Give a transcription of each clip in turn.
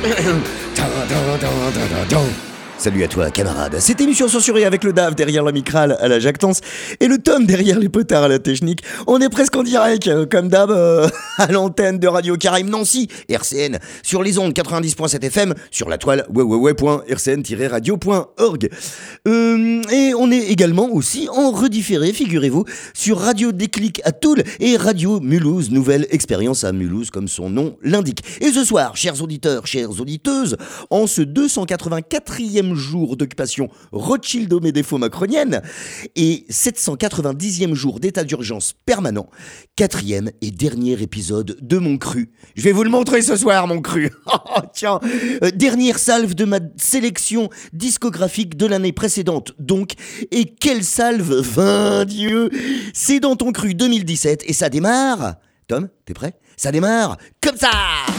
Salut à toi, camarade. Cette émission censurée avec le Dave derrière la micrale à la jactance et le Tom derrière les potards à la technique. On est presque en direct, comme d'hab, à l'antenne de Radio Caraïbes Nancy, RCN, sur les ondes 90.7 FM, sur la toile www.rcn-radio.org. Et on est également aussi en redifféré, figurez-vous, sur Radio Déclic à Toul et Radio Mulhouse, nouvelle expérience à Mulhouse, comme son nom l'indique. Et ce soir, chers auditeurs, chères auditeuses, en ce 284e jour d'occupation Rothschild-Médéfo-macronienne et 790e jour d'état d'urgence permanent, 4e et dernier épisode de mon cru. Je vais vous le montrer ce soir, mon cru. Tiens, dernière salve de ma sélection discographique de l'année précédente, donc. Et quelle salve, 20 Dieu. C'est dans ton cru 2017 et ça démarre... Tom, t'es prêt? Ça démarre comme ça.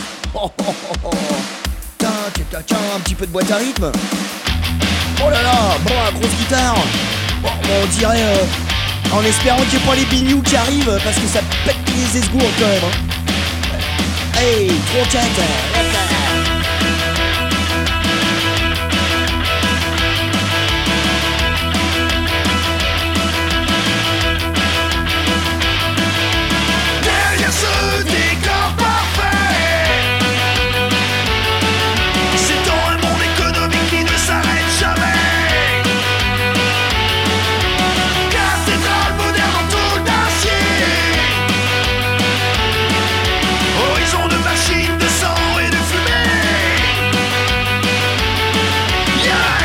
Tiens, un petit peu de boîte à rythme. Oh là là, bon, la grosse guitare. Bon, on dirait, en espérant qu'il n'y ait pas les bignous qui arrivent, parce que ça pète les esgourdes quand même. Hey, tronquette. Derrière ce décor parfait, c'est dans un monde économique qui ne s'arrête jamais. Cathédrale moderne en tôle d'acier, horizon de machines, de sang et de fumée. Yeah!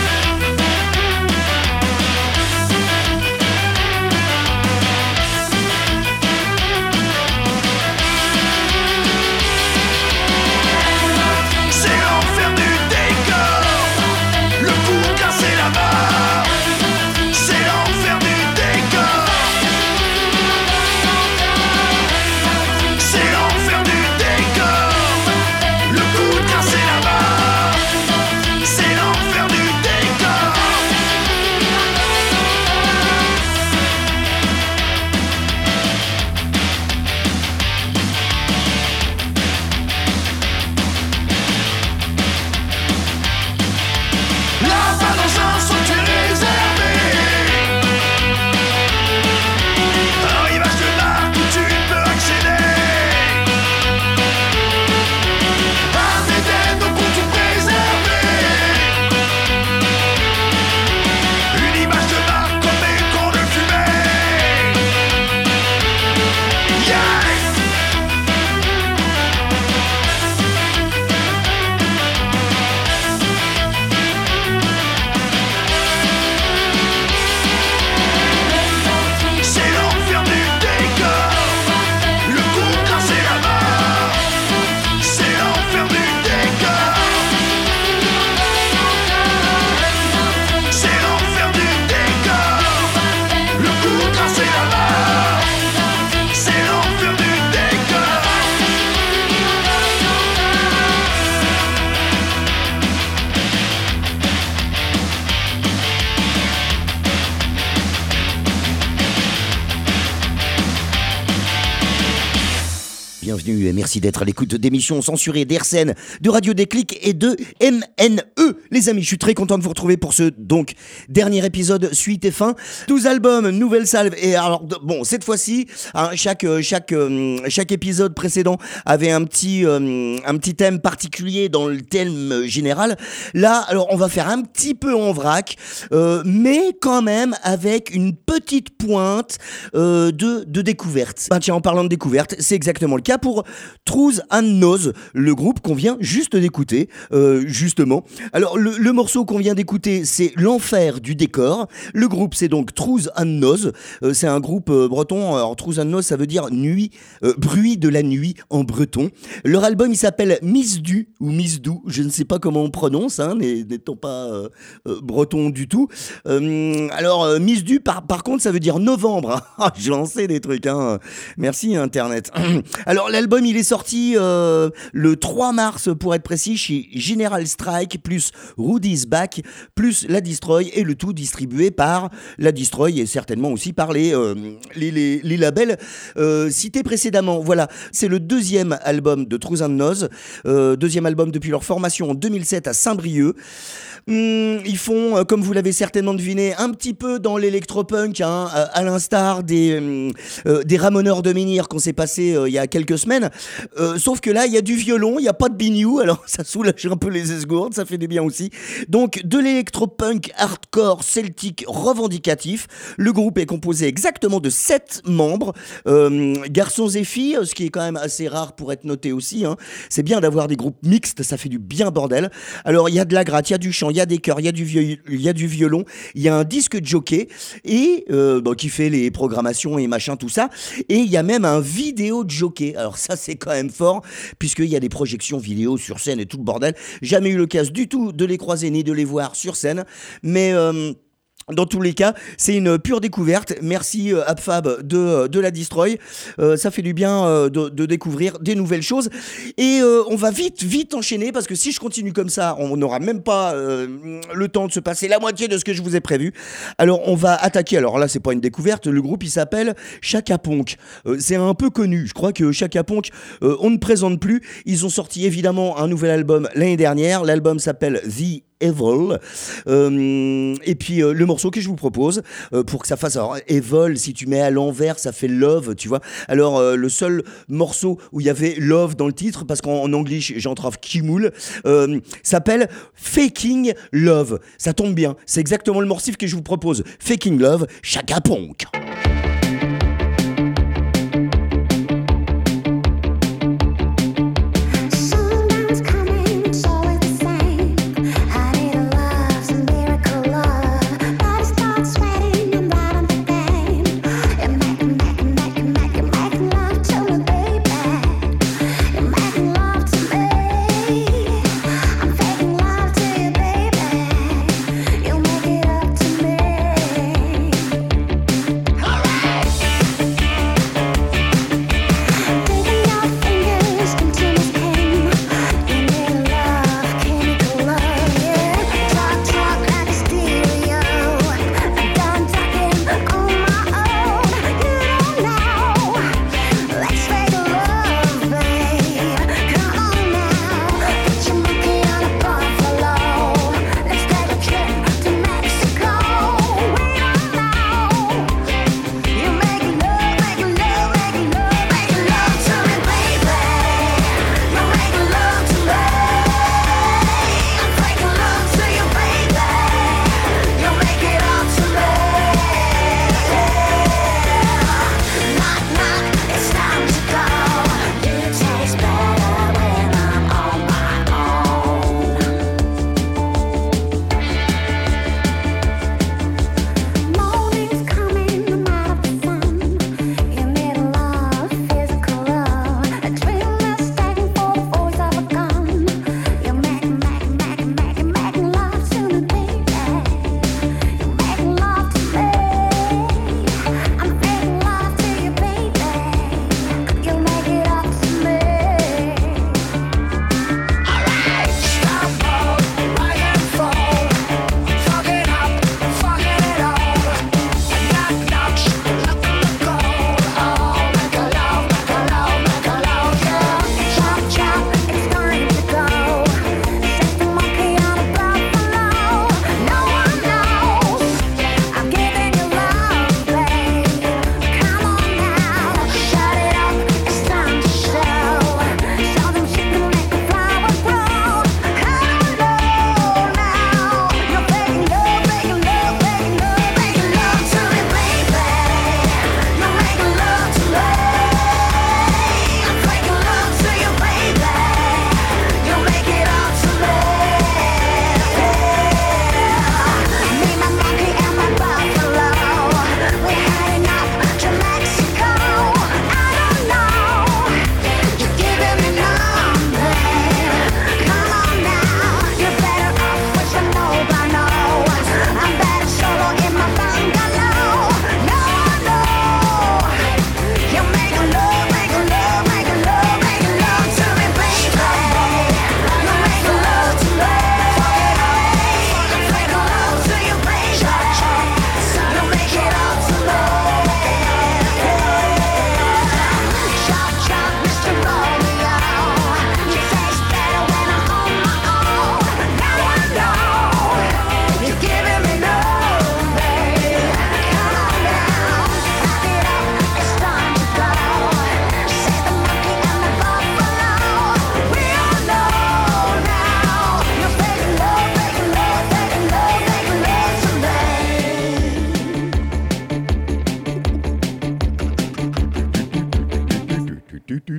C'est l'enfer du décor, le coup cassé la barre. C'est l'enfer du décor, c'est l'enfer du décor, le coup cassé la barre. C'est l'enfer du décor. Là-bas dans un sanctuaire réservé, un rivage de marque où tu peux accéder. Un Éden au pour tout préserver. Une image de marque comme écran de fumée. Yeah! C'est l'enfer du décor, le coup cassé la barre. C'est l'enfer du décor, c'est l'enfer du décor, le coup cassé la barre. C'est l'enfer du décor. Bienvenue et merci d'être à l'écoute d'émissions censurées d'RCN, de Radio Déclic et de MNE. Les amis, je suis très content de vous retrouver pour ce donc dernier épisode suite et fin. 12 albums, nouvelle salve. Et alors, bon, cette fois-ci, hein, chaque épisode précédent avait un petit thème particulier dans le thème général. Là, alors, on va faire un petit peu en vrac, mais quand même avec une petite pointe de découverte. Ben, tiens, en parlant de découverte, c'est exactement le cas pour Truth and Nose, le groupe qu'on vient juste d'écouter, justement. Alors, le morceau qu'on vient d'écouter, c'est L'Enfer du décor. Le groupe, c'est donc Truth and Nose. C'est un groupe breton. Alors, Truth and Nose, ça veut dire nuit, bruit de la nuit en breton. Leur album, il s'appelle Misdu ou Misdou. Je ne sais pas comment on prononce, hein, n'étant pas breton du tout. Alors, Misdu, par contre, ça veut dire novembre. J'ai lancé des trucs, hein. Merci, Internet. Alors, l'album l'album, il est sorti le 3 mars pour être précis chez General Strike plus Rudy's Back plus La Destroy et le tout distribué par La Destroy et certainement aussi par les labels cités précédemment. Voilà, c'est le deuxième album de Truth and Nose, deuxième album depuis leur formation en 2007 à Saint-Brieuc. Ils font, comme vous l'avez certainement deviné, un petit peu dans l'électropunk, hein, à l'instar des Ramoneurs de Menhir qu'on s'est passé il y a quelques semaines. Sauf que là, il y a du violon, il n'y a pas de biniou, alors ça soulage un peu les esgourdes, ça fait du bien aussi. Donc, de l'électropunk hardcore celtique revendicatif. Le groupe est composé exactement de 7 membres, garçons et filles, ce qui est quand même assez rare pour être noté aussi. Hein. C'est bien d'avoir des groupes mixtes, ça fait du bien bordel. Alors, il y a de la gratte, il y a du chant, il y a des chœurs, il y a du violon, il y a un disque jockey et qui fait les programmations et machin tout ça, et il y a même un vidéo jockey. Alors ça c'est quand même fort puisqu'il y a des projections vidéo sur scène et tout le bordel. Jamais eu l'occasion du tout de les croiser ni de les voir sur scène, mais dans tous les cas, c'est une pure découverte. Merci Abfab de La Destroy. Ça fait du bien de découvrir des nouvelles choses. Et on va vite enchaîner parce que si je continue comme ça, on n'aura même pas le temps de se passer la moitié de ce que je vous ai prévu. Alors on va attaquer. Alors là, c'est pas une découverte. Le groupe, il s'appelle Chaka Ponk. C'est un peu connu. Je crois que Chaka Ponk, on ne présente plus. Ils ont sorti évidemment un nouvel album l'année dernière. L'album s'appelle The Evil, et puis le morceau que je vous propose pour que ça fasse, alors Evil, si tu mets à l'envers ça fait Love, tu vois. Alors le seul morceau où il y avait Love dans le titre, parce qu'en anglais j'entrave Kimoul, s'appelle Faking Love. Ça tombe bien, c'est exactement le morceau que je vous propose. Faking Love, Chaka Ponk. Alright.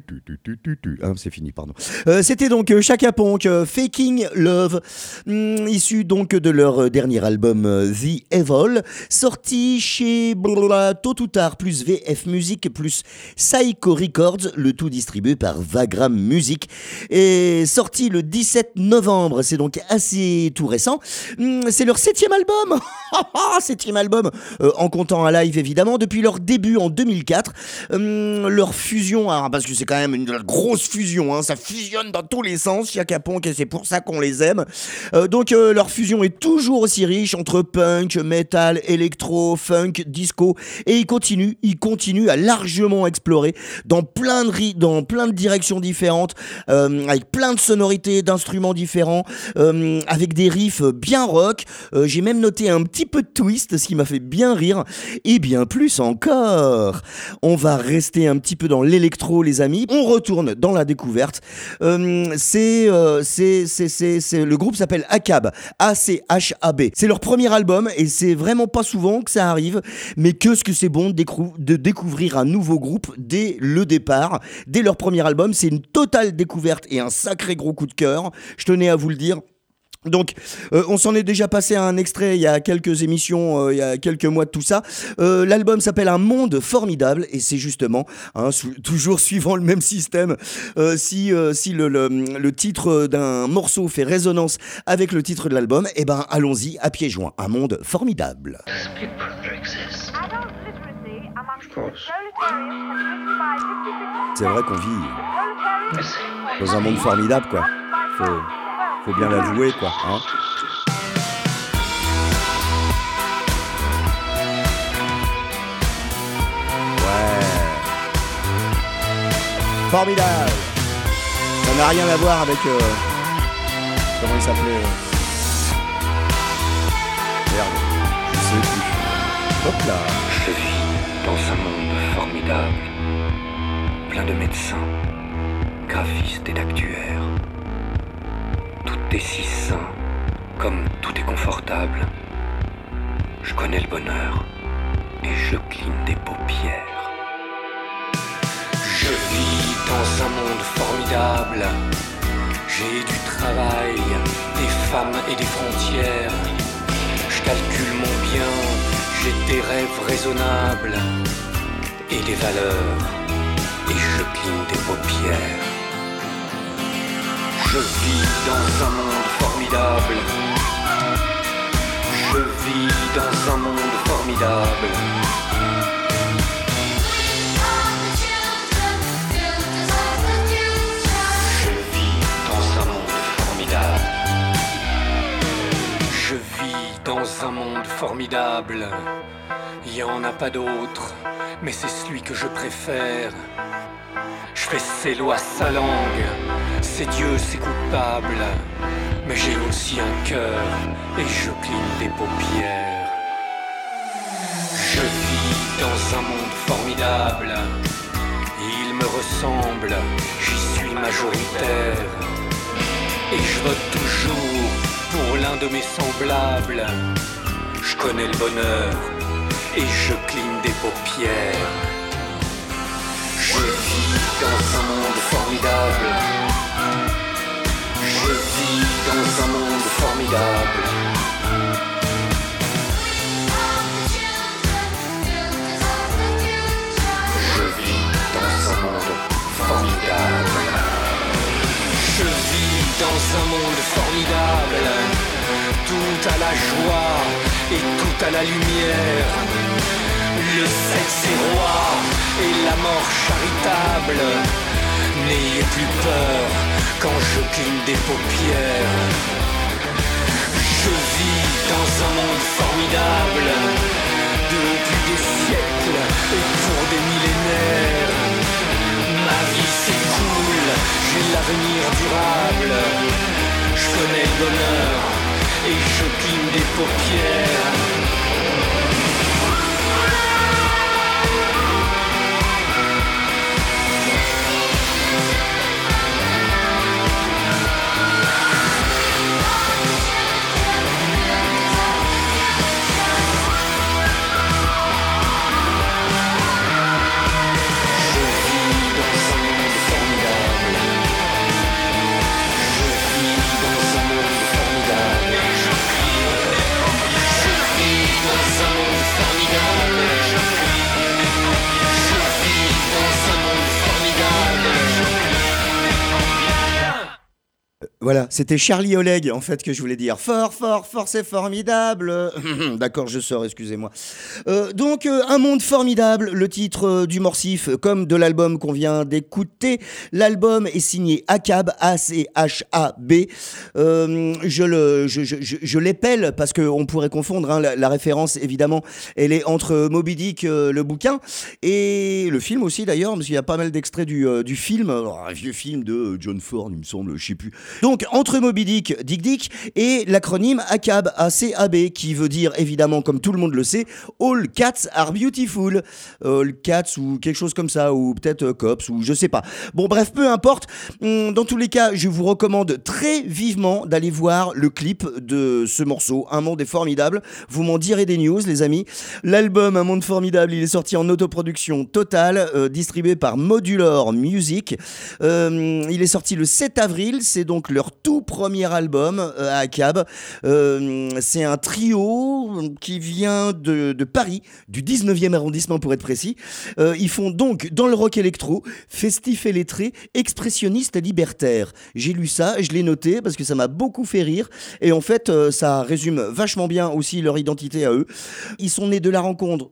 C'est fini, pardon. C'était donc Chaka Ponk, Faking Love, issu donc de leur dernier album The Evil, sorti chez Tôt ou Tard plus VF Music plus Psycho Records, le tout distribué par Vagram Music, et sorti le 17 novembre. C'est donc assez tout récent. C'est leur 7e album. 7e album, en comptant un live évidemment, depuis leur début en 2004. Leur fusion, alors, parce que c'est quand même une grosse fusion, hein, ça fusionne dans tous les sens, Chaka Ponk, et c'est pour ça qu'on les aime. Donc leur fusion est toujours aussi riche entre punk, metal, électro, funk, disco, et ils continuent à largement explorer dans plein de directions différentes, avec plein de sonorités, d'instruments différents, avec des riffs bien rock. J'ai même noté un petit peu de twist, ce qui m'a fait bien rire, et bien plus encore. On va rester un petit peu dans l'électro, les amis. On retourne dans la découverte. Le groupe s'appelle ACHAB, A-C-H-A-B. C'est leur premier album et c'est vraiment pas souvent que ça arrive, mais qu'est-ce que c'est bon de découvrir un nouveau groupe dès le départ, dès leur premier album. C'est une totale découverte et un sacré gros coup de cœur. Je tenais à vous le dire. Donc, on s'en est déjà passé à un extrait il y a quelques émissions, il y a quelques mois de tout ça. L'album s'appelle Un monde formidable et c'est justement, toujours suivant le même système, si le titre d'un morceau fait résonance avec le titre de l'album, eh ben allons-y à pieds joints. Un monde formidable. C'est vrai qu'on vit dans un monde formidable, quoi. Faut bien l'avouer, quoi, hein. Ouais. Formidable. Ça n'a rien à voir avec... comment il s'appelait Merde, je sais plus. Hop là. Je vis dans un monde formidable, plein de médecins, graphistes et d'actuaires. Tout est si sain, comme tout est confortable. Je connais le bonheur et je cligne des paupières. Je vis dans un monde formidable. J'ai du travail, des femmes et des frontières. Je calcule mon bien, j'ai des rêves raisonnables et des valeurs, et je cligne des paupières. Je vis dans un monde formidable. Je vis dans un monde formidable. Je vis dans un monde formidable. Je vis dans un monde formidable. Il n'y en a pas d'autre, mais c'est celui que je préfère. Je fais ses lois sa langue, c'est Dieu, c'est coupable. Mais j'ai aussi un cœur et je cligne des paupières. Je vis dans un monde formidable. Il me ressemble, j'y suis majoritaire. Et je vote toujours pour l'un de mes semblables. Je connais le bonheur et je cligne des paupières. Je vis dans un monde formidable. Je vis dans un monde formidable. Je vis dans un monde formidable. Je vis dans un monde formidable. Tout à la joie et tout à la lumière. Le sexe est roi et la mort charitable. N'ayez plus peur quand je cligne des paupières. Je vis dans un monde formidable. Depuis des siècles et pour des millénaires. Ma vie s'écoule, j'ai l'avenir durable. Je connais le bonheur et je cligne des paupières. Voilà, c'était Charlie Oleg en fait que je voulais dire. Fort, c'est formidable. D'accord, je sors, excusez-moi. Donc, un monde formidable, le titre du Morcif, comme de l'album qu'on vient d'écouter. L'album est signé ACHAB, A-C-H-A-B. Je l'épelle parce qu'on pourrait confondre, hein, la référence, évidemment, elle est entre Moby Dick, le bouquin, et le film aussi d'ailleurs, parce qu'il y a pas mal d'extraits du film, un vieux film de John Ford, il me semble, je sais plus. Donc, entre Moby Dick, Dick, et l'acronyme ACAB, A-C-A-B, qui veut dire, évidemment, comme tout le monde le sait, All Cats are Beautiful. All Cats ou quelque chose comme ça, ou peut-être Cops, ou je sais pas. Bon, bref, peu importe. Dans tous les cas, je vous recommande très vivement d'aller voir le clip de ce morceau. Un monde est formidable. Vous m'en direz des news, les amis. L'album Un monde formidable, il est sorti en autoproduction totale, distribué par Modular Music. Il est sorti le 7 avril. C'est donc leur tout premier album à ACAB. C'est un trio qui vient de Paris, du 19e arrondissement pour être précis. Ils font donc dans le rock électro, festif et lettré, expressionniste et libertaire. J'ai lu ça, je l'ai noté parce que ça m'a beaucoup fait rire. Et en fait, ça résume vachement bien aussi leur identité à eux. Ils sont nés de la rencontre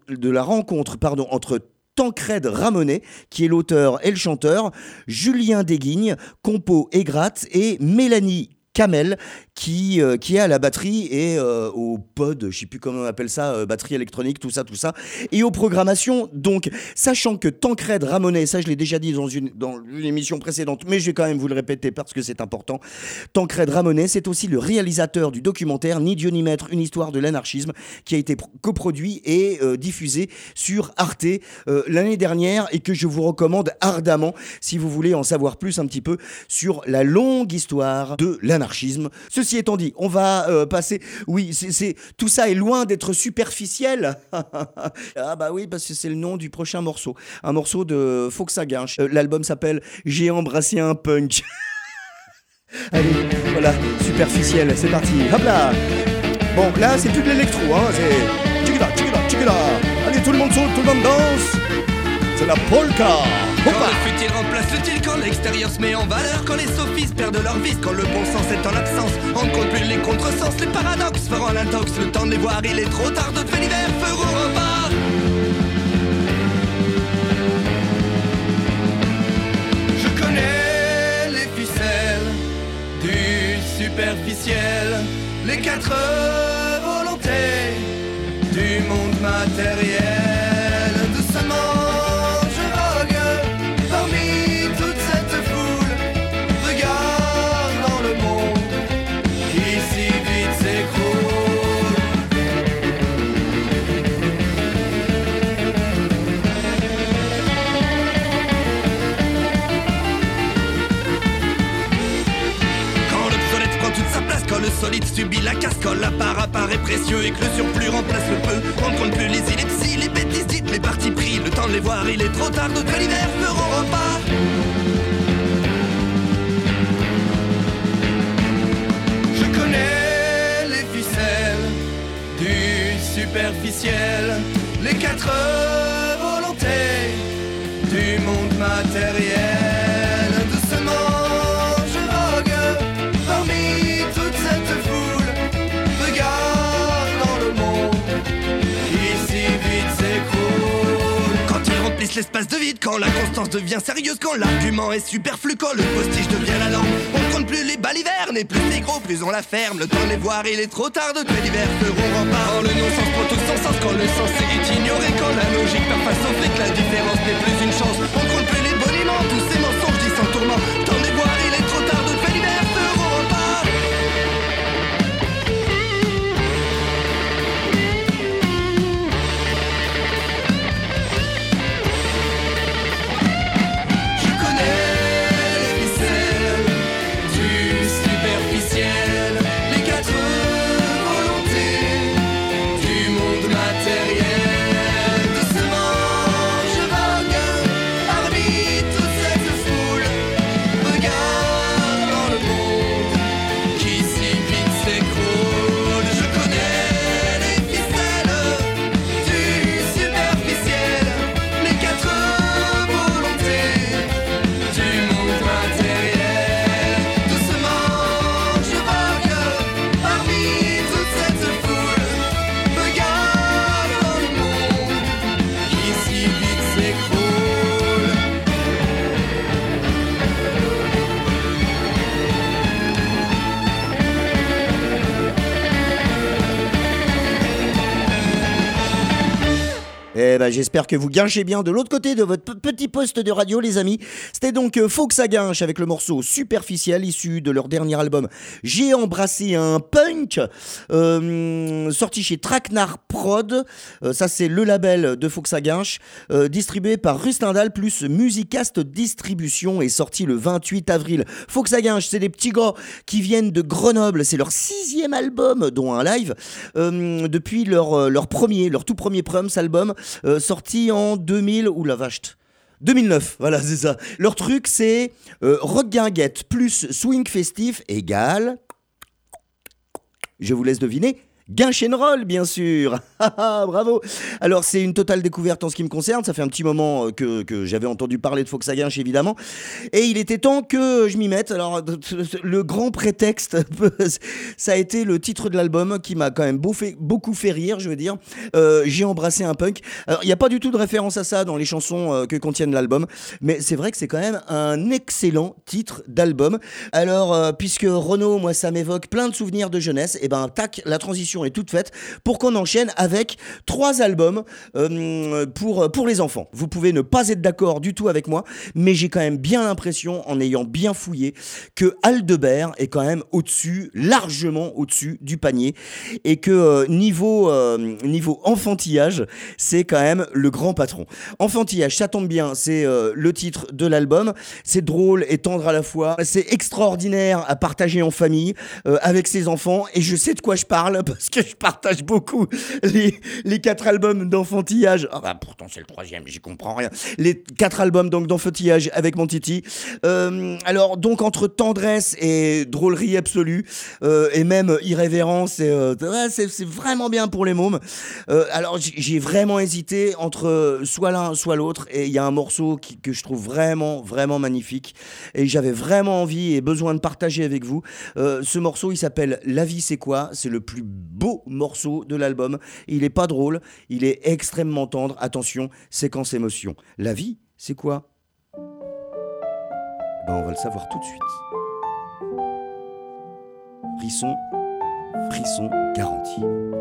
entre Tancred Ramonet, qui est l'auteur et le chanteur, Julien Desguignes, compo et gratte, et Mélanie Kamel, qui est à la batterie et au pod, je sais plus comment on appelle ça, batterie électronique, tout ça, et aux programmations. Donc, sachant que Tancred Ramonet, ça je l'ai déjà dit dans une émission précédente, mais je vais quand même vous le répéter parce que c'est important, Tancred Ramonet, c'est aussi le réalisateur du documentaire Ni Dieu ni Maître, une histoire de l'anarchisme, qui a été coproduit et diffusé sur Arte l'année dernière, et que je vous recommande ardemment si vous voulez en savoir plus un petit peu sur la longue histoire de l'anarchisme. Ceci étant dit, on va passer... Oui, tout ça est loin d'être superficiel. Ah bah oui, parce que c'est le nom du prochain morceau. Un morceau de Fox Aguinche. L'album s'appelle J'ai embrassé un punk. Allez, voilà, superficiel, c'est parti. Hop là. Bon, là, c'est plus de l'électro, hein. C'est... Tchikida. Allez, tout le monde saute, tout le monde danse. C'est la polka. Quand le futil remplace l'utile, quand l'extérieur se met en valeur, quand les sophistes perdent leur vice, quand le bon sens est en absence, on ne compte plus les contresens, les paradoxes feront l'intox, le temps de les voir, il est trop tard, de fait l'hiver, feu au repas. Je connais les ficelles du superficiel, les quatre volontés du monde matériel. Le solide subit la casse, quand l'appart apparaît précieux et que le surplus remplace le peu. On ne compte plus les ellipses, les bêtises dites, les partis pris. Le temps de les voir, il est trop tard, d'autres l'hiver feront repas. Je connais les ficelles du superficiel, les quatre volontés du monde matériel. L'espace de vide, quand la constance devient sérieuse, quand l'argument est superflu, quand le postige devient la norme. On ne compte plus les balivernes, et plus les gros, plus on la ferme. Le temps de les voir, il est trop tard, de que l'hiver feront rempart. Quand le non-sens prend tout son sens, quand le sens est ignoré, quand la logique perd face au fait que la différence n'est plus une chance. On ne compte plus les boniments, tous ces mensonges dits sans tourment. Le temps de les voir, il est trop tard, de que l'hiver feront rempart. Eh ben, j'espère que vous guinchez bien de l'autre côté de votre petit poste de radio, les amis. C'était donc Fox à Guinche avec le morceau Superficiel, issu de leur dernier album J'ai embrassé un punk, sorti chez Traquenard Prod. Ça, c'est le label de Fox à Guinche, distribué par Rustindal plus Musicast Distribution, et sorti le 28 avril. Fox à Guinche, c'est des petits gars qui viennent de Grenoble. C'est leur 6e album, dont un live, depuis leur tout premier Prums album, sorti en 2000, ou la vache, 2009, voilà, c'est ça. Leur truc, c'est rock guinguette plus swing festif égale, je vous laisse deviner, Guinche & Roll, bien sûr. Bravo. Alors, c'est une totale découverte en ce qui me concerne. Ça fait un petit moment que j'avais entendu parler de Fox à Guinche, évidemment. Et il était temps que je m'y mette. Alors, le grand prétexte, ça a été le titre de l'album qui m'a quand même beaucoup fait rire, je veux dire. J'ai embrassé un punk. Alors, il n'y a pas du tout de référence à ça dans les chansons que contiennent l'album. Mais c'est vrai que c'est quand même un excellent titre d'album. Alors, puisque Renaud, moi, ça m'évoque plein de souvenirs de jeunesse, et ben, tac, la transition est toute faite pour qu'on enchaîne avec 3 albums pour les enfants. Vous pouvez ne pas être d'accord du tout avec moi, mais j'ai quand même bien l'impression, en ayant bien fouillé, que Aldebert est quand même au-dessus, largement au-dessus du panier, et que niveau enfantillage, c'est quand même le grand patron. Enfantillage, ça tombe bien, c'est le titre de l'album. C'est drôle et tendre à la fois. C'est extraordinaire à partager en famille avec ses enfants, et je sais de quoi je parle parce que je partage beaucoup les 4 albums d'enfantillage. Ah bah, pourtant c'est le 3e, j'y comprends rien. Les 4 albums donc d'enfantillage avec mon Titi. Alors donc entre tendresse et drôlerie absolue, et même irrévérence, c'est vraiment bien pour les mômes. Alors j'ai vraiment hésité entre soit l'un soit l'autre, et il y a un morceau que je trouve vraiment vraiment magnifique, et j'avais vraiment envie et besoin de partager avec vous. Ce morceau, il s'appelle La vie c'est quoi. C'est le plus beau morceau de l'album. Il est pas drôle, il est extrêmement tendre. Attention, séquence émotion. La vie, c'est quoi? Ben, on va le savoir tout de suite. Frisson garanti.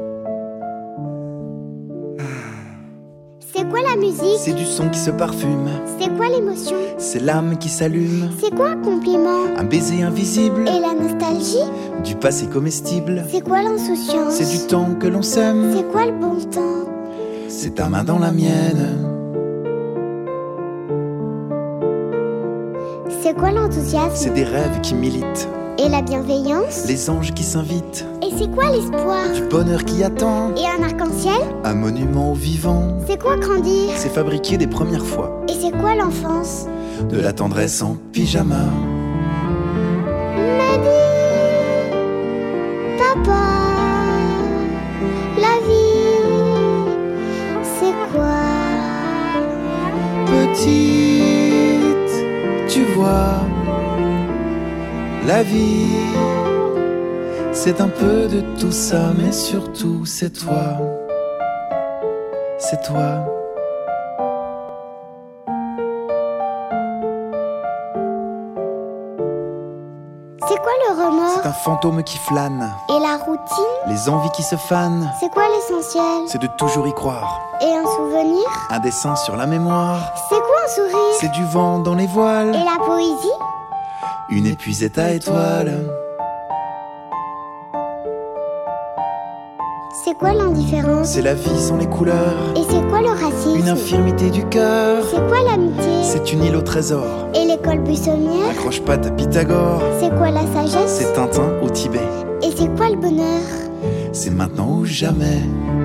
C'est quoi la musique? C'est du son qui se parfume. C'est quoi l'émotion? C'est l'âme qui s'allume. C'est quoi un compliment? Un baiser invisible. Et la nostalgie? Du passé comestible. C'est quoi l'insouciance? C'est du temps que l'on sème. C'est quoi le bon temps? C'est ta main dans la mienne. C'est quoi l'enthousiasme? C'est des rêves qui militent. Et la bienveillance? Les anges qui s'invitent. Et c'est quoi l'espoir? Du bonheur qui attend. Et un arc-en-ciel? Un monument au vivant. C'est quoi grandir? C'est fabriquer des premières fois. Et c'est quoi l'enfance? De la tendresse en pyjama. M'a dit, papa, la vie, c'est quoi? Petite, tu vois, la vie, c'est un peu de tout ça, mais surtout c'est toi. C'est toi. C'est quoi le remords? C'est un fantôme qui flâne. Et la routine? Les envies qui se fanent. C'est quoi l'essentiel? C'est de toujours y croire. Et un souvenir? Un dessin sur la mémoire. C'est quoi un sourire? C'est du vent dans les voiles. Et la poésie? Une épuisette à étoiles. C'est quoi l'indifférence? C'est la vie sans les couleurs. Et c'est quoi le racisme? Une infirmité du cœur. C'est quoi l'amitié? C'est une île au trésor. Et l'école buissonnière? Accroche pas ta Pythagore. C'est quoi la sagesse? C'est Tintin au Tibet. Et c'est quoi le bonheur? C'est maintenant ou jamais.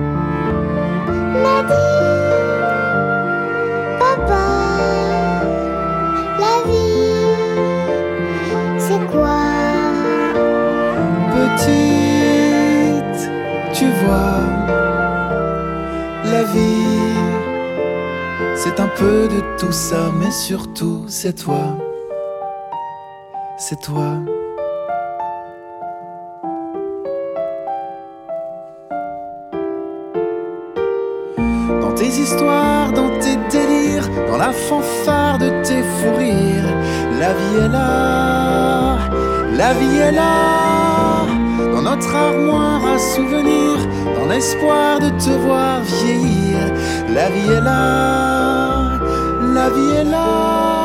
M'a dit, papa, la vie, c'est quoi? Petite, tu vois, la vie, c'est un peu de tout ça, mais surtout c'est toi. C'est toi. Dans tes histoires, dans tes délires, dans la fanfare de tes fous rires, la vie est là, la vie est là, dans notre armoire à souvenirs, dans les l'espoir de te voir vieillir. La vie est là, la vie est là.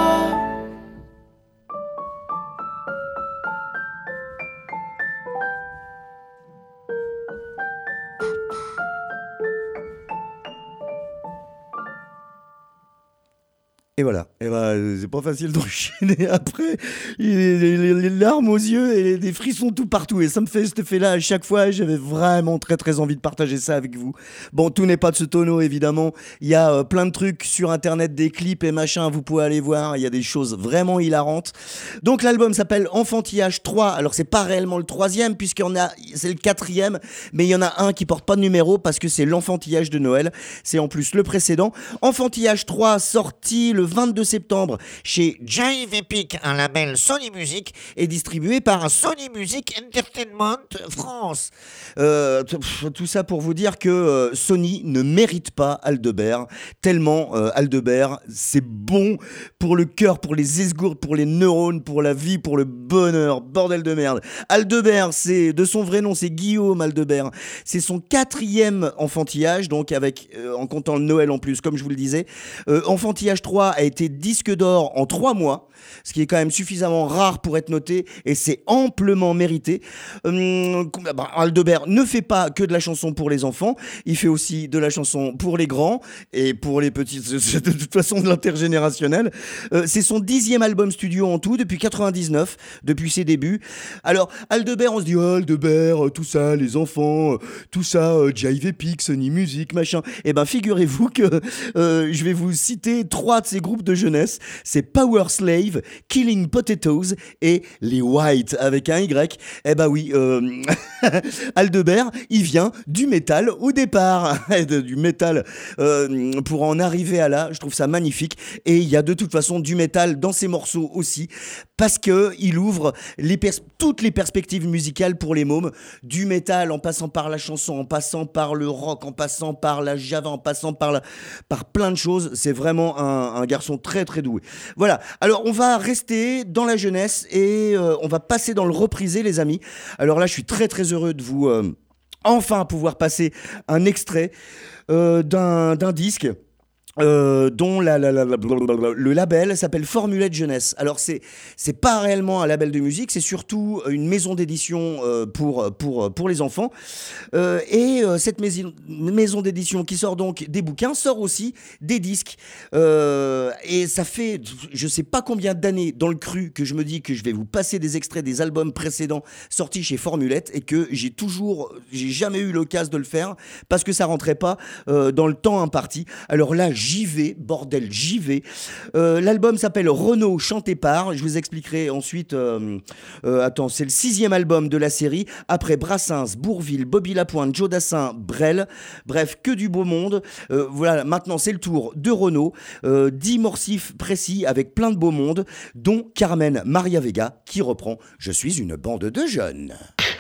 Et voilà, et c'est pas facile d'enchaîner après. Les larmes aux yeux et des frissons tout partout. Et ça me fait cet effet-là à chaque fois. J'avais vraiment très très envie de partager ça avec vous. Bon, tout n'est pas de ce tonneau évidemment. Il y a plein de trucs sur internet, des clips et machin. Vous pouvez aller voir. Il y a des choses vraiment hilarantes. Donc l'album s'appelle Enfantillage 3. Alors c'est pas réellement le 3e c'est le 4e. Mais il y en a un qui porte pas de numéro parce que c'est l'enfantillage de Noël. C'est en plus le précédent. Enfantillage 3 sorti le 22 septembre chez Jive Epic, un label Sony Music, et distribué par Sony Music Entertainment France. Tout ça pour vous dire que Sony ne mérite pas Aldebert, tellement Aldebert, c'est bon pour le cœur, pour les esgourdes, pour les neurones, pour la vie, pour le bonheur, bordel de merde. Aldebert, c'est de son vrai nom, c'est Guillaume Aldebert. C'est son 4e enfantillage, donc avec en comptant le Noël en plus, comme je vous le disais. Enfantillage 3 a été disque d'or en 3 mois, ce qui est quand même suffisamment rare pour être noté, et c'est amplement mérité. Aldebert ne fait pas que de la chanson pour les enfants, il fait aussi de la chanson pour les grands et pour les petits, c'est de toute façon de l'intergénérationnel. C'est son 10e album studio en tout depuis 99, depuis ses débuts. Alors Aldebert, on se dit Aldebert, tout ça, les enfants, tout ça, Jive Epic, Sony Music, machin. Et ben figurez-vous que je vais vous citer 3 de ces groupes de jeunesse. C'est Power Slave, Killing Potatoes et les White avec un Y. Eh ben oui, Aldebert, il vient du métal au départ. Du métal pour en arriver à là, je trouve ça magnifique. Et il y a de toute façon du métal dans ses morceaux aussi, parce qu'il ouvre toutes les perspectives musicales pour les mômes. Du métal en passant par la chanson, en passant par le rock, en passant par la java, en passant par plein de choses. C'est vraiment un garçon très très doué. Voilà, alors on va rester dans la jeunesse et on va passer dans le reprisé, les amis. Alors là, je suis très très heureux de vous enfin pouvoir passer un extrait d'un disque dont le label s'appelle Formulette Jeunesse. Alors c'est pas réellement un label de musique, c'est surtout une maison d'édition pour les enfants. Et cette maison d'édition qui sort donc des bouquins sort aussi des disques. Et ça fait je sais pas combien d'années dans le cru que je me dis que je vais vous passer des extraits des albums précédents sortis chez Formulette et que j'ai jamais eu l'occasion de le faire parce que ça rentrait pas dans le temps imparti. Alors là, j'y vais, bordel, j'y vais. L'album s'appelle Renaud chanté par. Je vous expliquerai ensuite. C'est le 6e album de la série. Après Brassens, Bourvil, Bobby Lapointe, Joe Dassin, Brel. Bref, que du beau monde. Voilà, maintenant c'est le tour de Renaud. 10 morsifs précis avec plein de beau monde, dont Carmen Maria Vega qui reprend Je suis une bande de jeunes.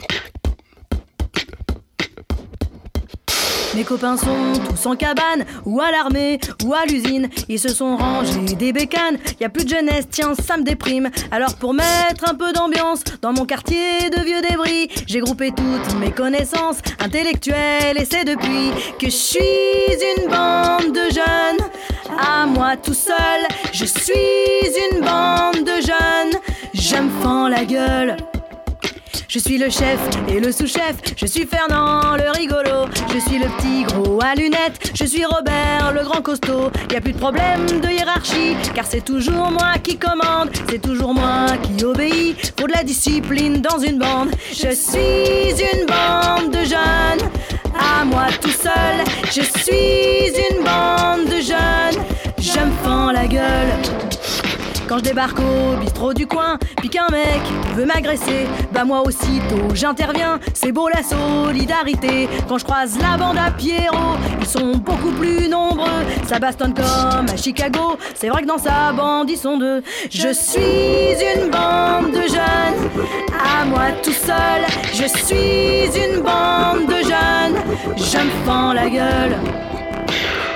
Mes copains sont tous en cabane, ou à l'armée, ou à l'usine. Ils se sont rangés des bécanes, y a plus de jeunesse, tiens, ça me déprime. Alors pour mettre un peu d'ambiance dans mon quartier de vieux débris, j'ai groupé toutes mes connaissances intellectuelles. Et c'est depuis que je suis une bande de jeunes. À moi tout seul, je suis une bande de jeunes. Je me fends la gueule. Je suis le chef et le sous-chef, je suis Fernand le rigolo, je suis le petit gros à lunettes, je suis Robert le grand costaud. Y a plus de problème de hiérarchie, car c'est toujours moi qui commande, c'est toujours moi qui obéit. Faut de la discipline dans une bande. Je suis une bande de jeunes, à moi tout seul. Je suis une bande de jeunes, je me fends la gueule. Quand je débarque au bistrot du coin, puis qu'un mec veut m'agresser, bah moi aussitôt j'interviens, c'est beau la solidarité. Quand je croise la bande à Pierrot, ils sont beaucoup plus nombreux, ça bastonne comme à Chicago, c'est vrai que dans sa bande ils sont 2. Je suis une bande de jeunes, à moi tout seul. Je suis une bande de jeunes, je me fends la gueule.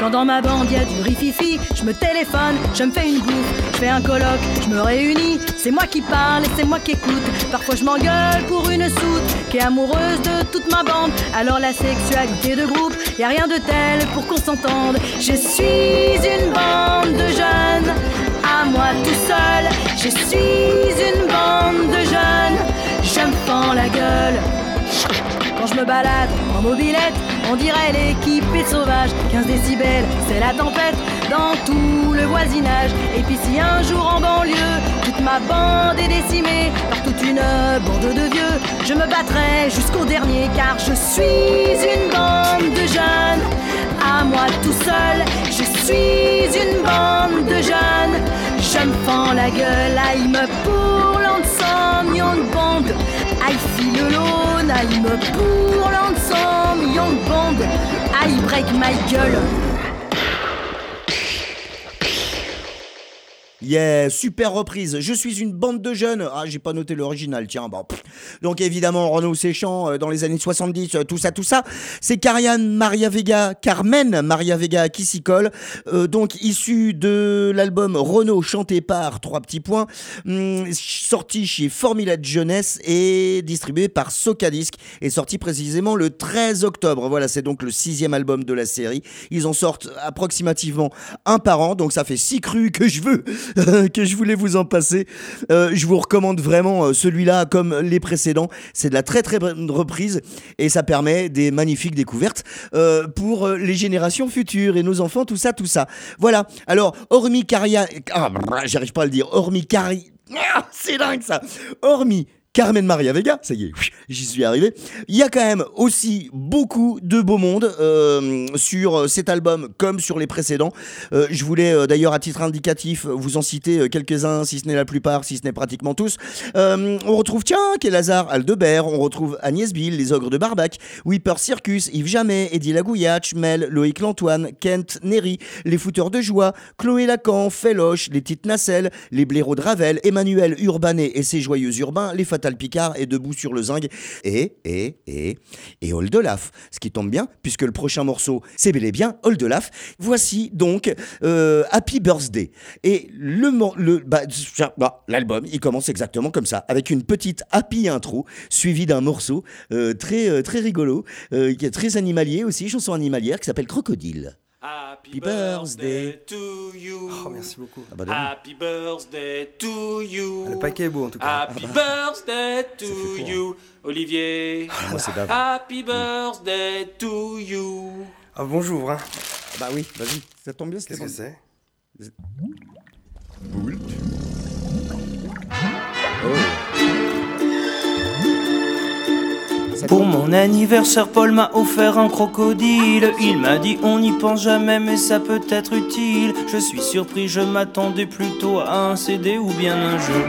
Quand dans ma bande y a du rififi, je me téléphone, je me fais une bouffe, je fais un colloque, je me réunis, c'est moi qui parle et c'est moi qui écoute. Parfois je m'engueule pour une soute qui est amoureuse de toute ma bande. Alors la sexualité de groupe, y a rien de tel pour qu'on s'entende. Je suis une bande de jeunes, à moi tout seul. Je suis une bande de jeunes, je me fends la gueule. Quand je me balade en mobilette, on dirait l'équipe est sauvage. 15 décibels, c'est la tempête dans tout le voisinage. Et puis si un jour en banlieue, toute ma bande est décimée par toute une bande de vieux, je me battrai jusqu'au dernier, car je suis une bande de jeunes, à moi tout seul. Je suis une bande de jeunes, je me fends la gueule. Aïe me pour l'ensemble, yon bande. Aïe file l'aune, aïe me pour l'ensemble, yon bande. Aïe break my gueule. Yeah, super reprise. Je suis une bande de jeunes. Ah, j'ai pas noté l'original, tiens. Bon. Donc évidemment, Renaud Séchant, dans les années 70, tout ça. C'est Carmen Maria Vega qui s'y colle. Donc issu de l'album Renaud chanté par 3 petits points, sorti chez Formula Jeunesse et distribué par Socadisc, et sorti précisément le 13 octobre. Voilà, c'est donc le 6e album de la série. Ils en sortent approximativement un par an, donc ça fait 6 crus que je voulais vous en passer. Je vous recommande vraiment celui-là comme les précédents. C'est de la très très bonne reprise et ça permet des magnifiques découvertes pour les générations futures et nos enfants, tout ça. Voilà. Alors, hormis j'arrive pas à le dire. C'est dingue ça. Hormis Carmen Maria Vega, ça y est, j'y suis arrivé. Il y a quand même aussi beaucoup de beau monde sur cet album comme sur les précédents. Je voulais d'ailleurs à titre indicatif vous en citer quelques-uns, si ce n'est la plupart, si ce n'est pratiquement tous. On retrouve Kézazar, Aldebert, on retrouve Agnès Bill, Les Ogres de Barbac, Whipper Circus, Yves Jamais, Eddie Lagouillache, Mel, Loïc Lantoine, Kent Néry, Les Fouteurs de Joie, Chloé Lacan, Féloche, Les Petites Nacelles, Les Blaireaux de Ravel, Emmanuel Urbanet et ses Joyeux Urbains, Les Fatal Picard et Debout sur le Zinc et Oldelaf. Ce qui tombe bien puisque le prochain morceau c'est bel et bien Oldelaf. Voici donc Happy Birthday. Et l'album il commence exactement comme ça, avec une petite happy intro suivie d'un morceau très rigolo qui est très animalier aussi, chanson animalière qui s'appelle Crocodile. Happy birthday to you. Oh, merci beaucoup. Happy birthday to you. Le paquet est beau en tout cas. Happy birthday to you, Olivier. Moi, c'est bavard. Happy birthday to you. Ah bonjour hein. Bah oui, vas-y, ça tombe bien. Qu'est-ce que c'est? Boult. Pour mon anniversaire, Paul m'a offert un crocodile. Il m'a dit on n'y pense jamais mais ça peut être utile. Je suis surpris, je m'attendais plutôt à un CD ou bien un jeu.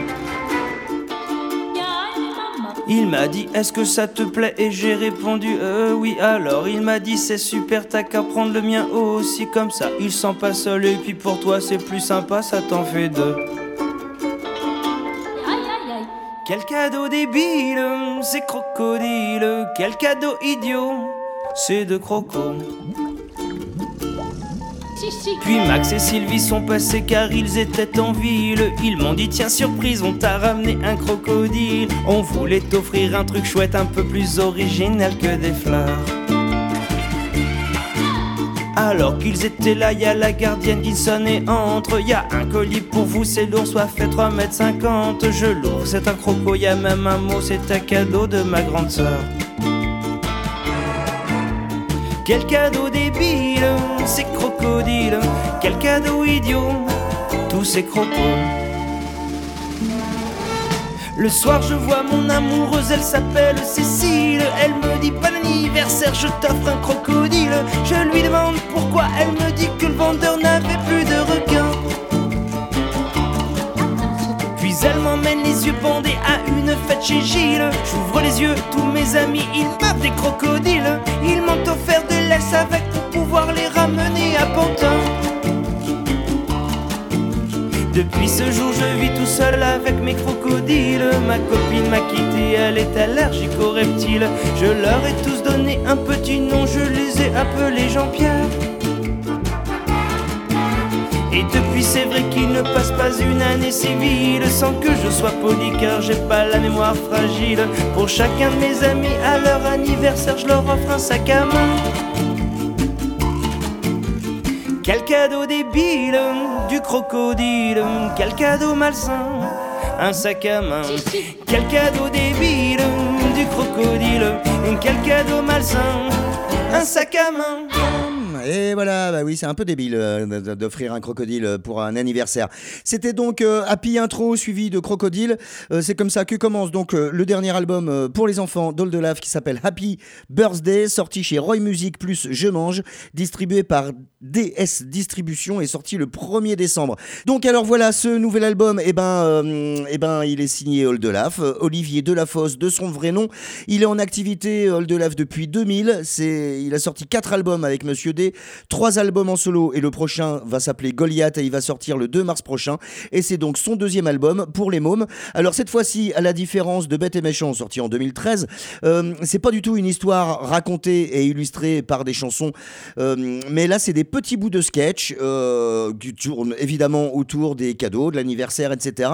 Il m'a dit est-ce que ça te plaît et j'ai répondu oui. Alors il m'a dit c'est super, t'as qu'à prendre le mien aussi. Comme ça il sent pas seul et puis pour toi c'est plus sympa, ça t'en fait deux. Quel cadeau débile, c'est crocodile. Quel cadeau idiot, c'est de croco. Puis Max et Sylvie sont passés car ils étaient en ville. Ils m'ont dit tiens surprise, on t'a ramené un crocodile. On voulait t'offrir un truc chouette, un peu plus original que des fleurs. Alors qu'ils étaient là, y'a la gardienne qui sonne et entre. Y'a un colis pour vous, c'est lourd, soit fait 3,50 m. Je l'ouvre, c'est un croco, y'a même un mot, c'est un cadeau de ma grande sœur. Quel cadeau débile, c'est crocodile. Quel cadeau idiot, tous ces crocos. Le soir je vois mon amoureuse, elle s'appelle Cécile. Elle me dit bon anniversaire, je t'offre un crocodile. Je lui demande pourquoi, elle me dit que le vendeur n'avait plus de requins. Puis elle m'emmène les yeux bandés à une fête chez Gilles. J'ouvre les yeux, tous mes amis, ils m'appellent des crocodiles. Ils m'ont offert des laisses avec pour pouvoir les ramener à Pantin. Depuis ce jour je vis tout seul avec mes crocodiles. Ma copine m'a quitté, elle est allergique aux reptiles. Je leur ai tous donné un petit nom, je les ai appelés Jean-Pierre. Et depuis c'est vrai qu'il ne passe pas une année civile sans que je sois poli, car j'ai pas la mémoire fragile. Pour chacun de mes amis à leur anniversaire, je leur offre un sac à main. Quel cadeau débile du crocodile, quel cadeau malsain, un sac à main. Quel cadeau débile du crocodile, quel cadeau malsain, un sac à main. Et voilà, bah oui, c'est un peu débile d'offrir un crocodile pour un anniversaire. C'était donc Happy Intro suivi de Crocodile. C'est comme ça que commence donc le dernier album pour les enfants d'Oldelaf qui s'appelle Happy Birthday, sorti chez Roy Music plus Je Mange, distribué par DS Distribution et sorti le 1er décembre. Donc alors voilà, ce nouvel album, il est signé Oldelaf, Olivier Delafosse de son vrai nom. Il est en activité Oldelaf depuis 2000. Il a sorti 4 albums avec Monsieur D, 3 albums en solo et le prochain va s'appeler Goliath et il va sortir le 2 mars prochain et c'est donc son 2e album pour les mômes. Alors cette fois-ci, à la différence de Bête et Méchant sorti en 2013, c'est pas du tout une histoire racontée et illustrée par des chansons, mais là c'est des petits bouts de sketch qui tournent évidemment autour des cadeaux, de l'anniversaire, etc.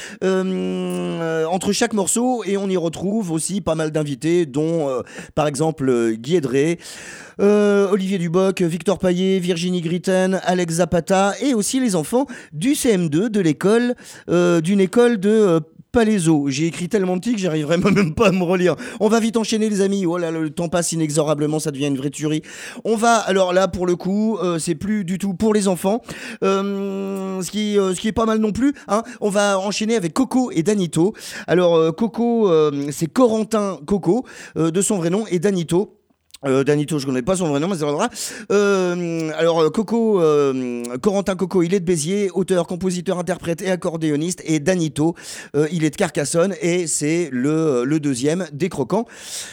Entre chaque morceau, et on y retrouve aussi pas mal d'invités dont par exemple Guy Edré, Olivier Duboc, Victor Paillet, Virginie Gritten, Alex Zapata et aussi les enfants du CM2 de l'école, d'une école de Palaiso. J'ai écrit tellement petit que j'arriverai même pas à me relire. On va vite enchaîner les amis. Oh là, le temps passe inexorablement, ça devient une vraie tuerie. On va, alors là pour le coup, c'est plus du tout pour les enfants, ce qui est pas mal non plus, hein. On va enchaîner avec Coco et Danito. Alors Coco, c'est Corentin Coco de son vrai nom, et Danito, je connais pas son vrai nom, mais ça va. Alors Coco, Corentin Coco, il est de Béziers, auteur, compositeur, interprète et accordéoniste. Et Danito, il est de Carcassonne et c'est le deuxième des Croquants.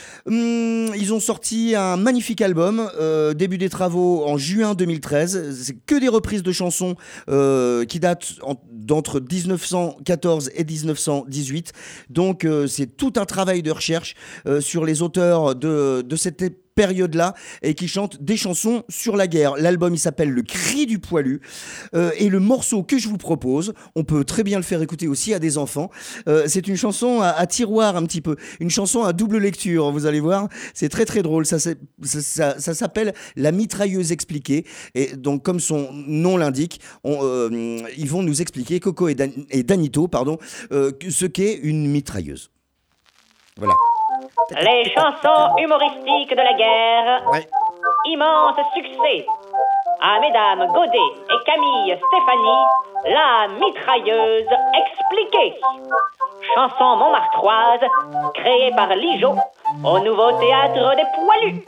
Ils ont sorti un magnifique album, début des travaux en juin 2013. C'est que des reprises de chansons qui datent d'entre 1914 et 1918. Donc c'est tout un travail de recherche sur les auteurs de cette période-là et qui chantent des chansons sur la guerre. L'album il s'appelle Le Cri du Poilu et le morceau que je vous propose, on peut très bien le faire écouter aussi à des enfants. C'est une chanson à tiroir un petit peu, une chanson à double lecture, vous allez voir, c'est très très drôle. Ça s'appelle La mitrailleuse expliquée et donc comme son nom l'indique, ils vont nous expliquer, Coco et Danito, ce qu'est une mitrailleuse. Voilà. Les chansons humoristiques de la guerre. Ouais. Immense succès. À mesdames Godet et Camille Stéphanie, la mitrailleuse expliquée. Chanson montmartroise créée par Ligeot au nouveau théâtre des Poilus.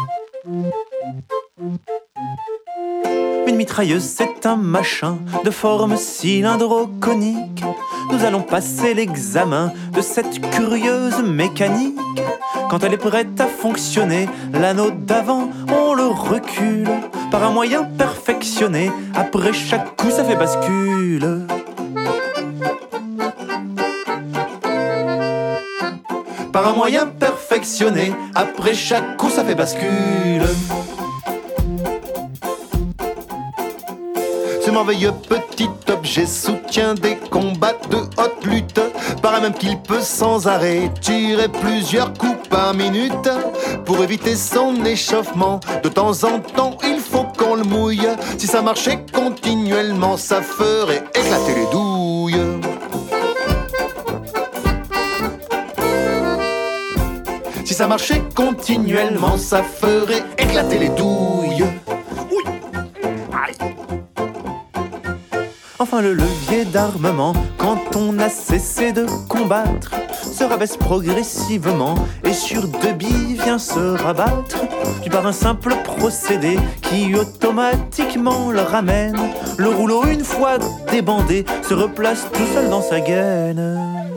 Une mitrailleuse, c'est un machin de forme cylindro-conique. Nous allons passer l'examen de cette curieuse mécanique. Quand elle est prête à fonctionner, l'anneau d'avant, on le recule par un moyen perfectionné. Après chaque coup, ça fait bascule. Par un moyen perfectionné, après chaque coup, ça fait bascule. Ce merveilleux petit objet soutient des combats de haute lutte. Paraît même qu'il peut sans arrêt tirer plusieurs coups par minute. Pour éviter son échauffement, de temps en temps il faut qu'on le mouille. Si ça marchait continuellement, ça ferait éclater les douilles. Si ça marchait continuellement, ça ferait éclater les douilles. Enfin le levier d'armement, quand on a cessé de combattre, se rabaisse progressivement et sur 2 billes vient se rabattre. Puis par un simple procédé qui automatiquement le ramène, le rouleau une fois débandé se replace tout seul dans sa gaine.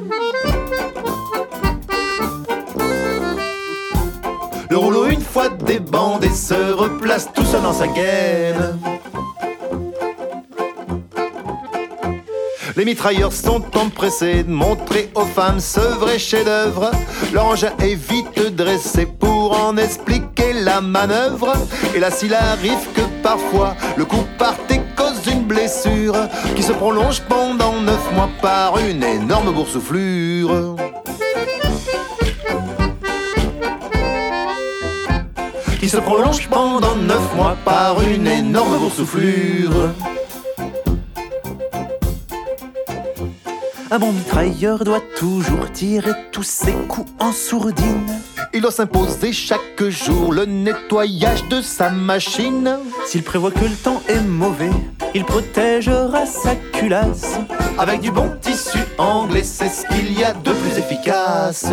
Le rouleau une fois débandé se replace tout seul dans sa gaine. Les mitrailleurs sont empressés de montrer aux femmes ce vrai chef-d'œuvre. Leur engin est vite dressé pour en expliquer la manœuvre. Et là, s'il arrive que parfois le coup parte et cause une blessure qui se prolonge pendant 9 mois par une énorme boursouflure. Qui se prolonge pendant 9 mois par une énorme boursouflure. Un bon mitrailleur doit toujours tirer tous ses coups en sourdine. Il doit s'imposer chaque jour le nettoyage de sa machine. S'il prévoit que le temps est mauvais, il protégera sa culasse. Avec du bon tissu anglais, c'est ce qu'il y a de plus efficace.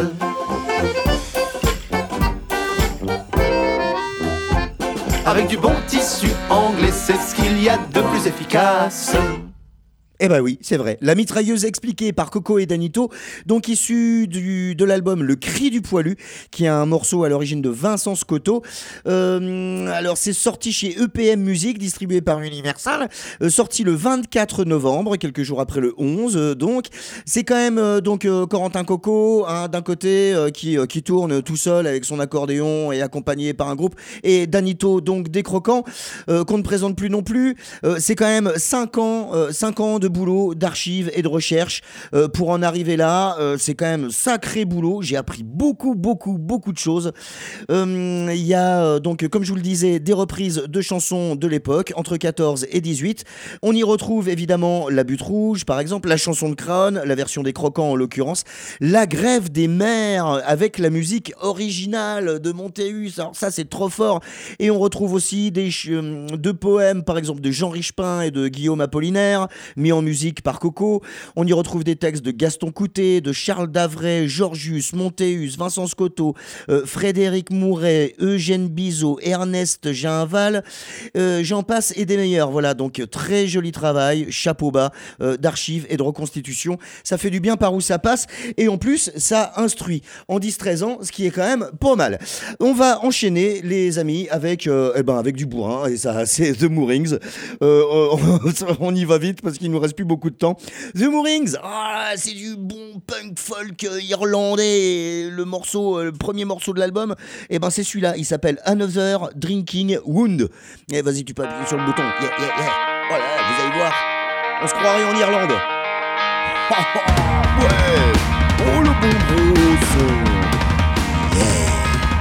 Avec du bon tissu anglais, c'est ce qu'il y a de plus efficace. Eh ben oui, c'est vrai. La mitrailleuse expliquée par Coco et Danito, donc issue de l'album Le Cri du Poilu, qui est un morceau à l'origine de Vincent Scotto. Alors c'est sorti chez EPM Music, distribué par Universal, sorti le 24 novembre, quelques jours après le 11. Donc c'est quand même Corentin Coco, hein, d'un côté qui tourne tout seul avec son accordéon et accompagné par un groupe, et Danito donc des croquants qu'on ne présente plus non plus. C'est quand même 5 ans de boulot, d'archives et de recherche pour en arriver là. C'est quand même sacré boulot. J'ai appris beaucoup de choses. Il y a donc, comme je vous le disais, des reprises de chansons de l'époque, entre 14 et 18. On y retrouve évidemment La Butte Rouge, par exemple, la chanson de Crohn, la version des Croquants en l'occurrence, La Grève des Mères avec la musique originale de Montéus. Alors ça, c'est trop fort. Et on retrouve aussi deux poèmes, par exemple, de Jean Richepin et de Guillaume Apollinaire, mis en musique par Coco. On y retrouve des textes de Gaston Coutet, de Charles Davray, Georgius, Montéus, Vincent Scotto, Frédéric Mouret, Eugène Bizot, Ernest Ginval, j'en passe et des meilleurs. Voilà, donc très joli travail, chapeau bas, d'archives et de reconstitution. Ça fait du bien par où ça passe, et en plus ça instruit en 10-13 ans, ce qui est quand même pas mal. On va enchaîner, les amis, avec du bourrin, et ça, c'est The Moorings. On y va vite parce qu'il nous reste plus beaucoup de temps. The Moorings, c'est du bon punk folk irlandais. Le premier morceau de l'album, c'est celui-là. Il s'appelle Another Drinking Wound. Et vas-y, tu peux appuyer sur le bouton. Yeah. Voilà, vous allez voir. On se croirait en Irlande. Ouais. Oh, le bon gros son. Yeah.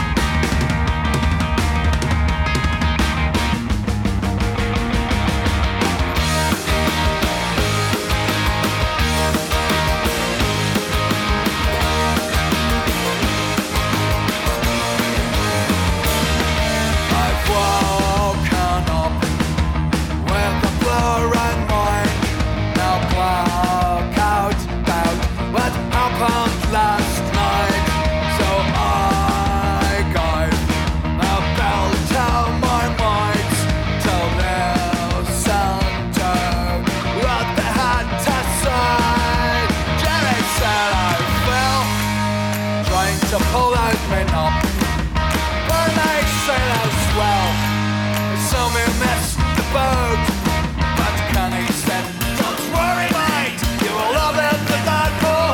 Last night, so I got a bell to my mind, till listen to what they had to say. Jerry said I fell, trying to pull out my knob, but they said as well, they saw me miss the boat, but Kenny said, don't worry mate, you will love it with that boat.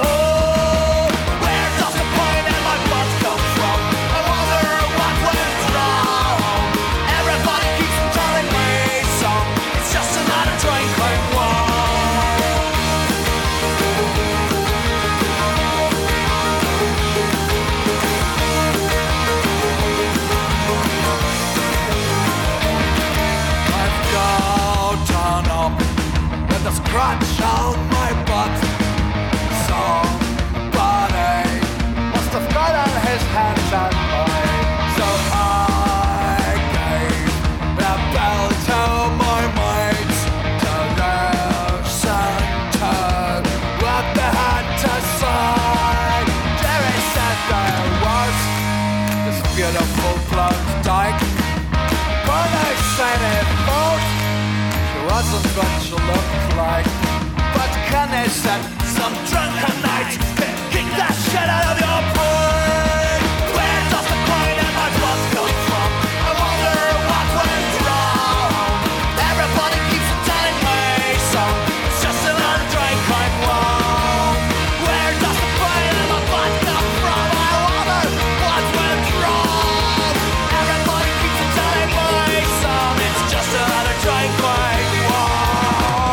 Scratch on my butt. Somebody must have gotten his hands on mine. So I gave the bell to my mates to listen to what they had to say. Jerry said there was this beautiful blonde dyke, but I said it most. Wasn't what she looked like, but Kenny said some drunken night kick that shit out of your brain. Where does the coin and my blood come from? I wonder what went wrong. Everybody keeps telling me so. It's just another drink I want. Where does the coin and my blood come from? I wonder what went wrong. Everybody keeps telling me so. It's just another drink I want.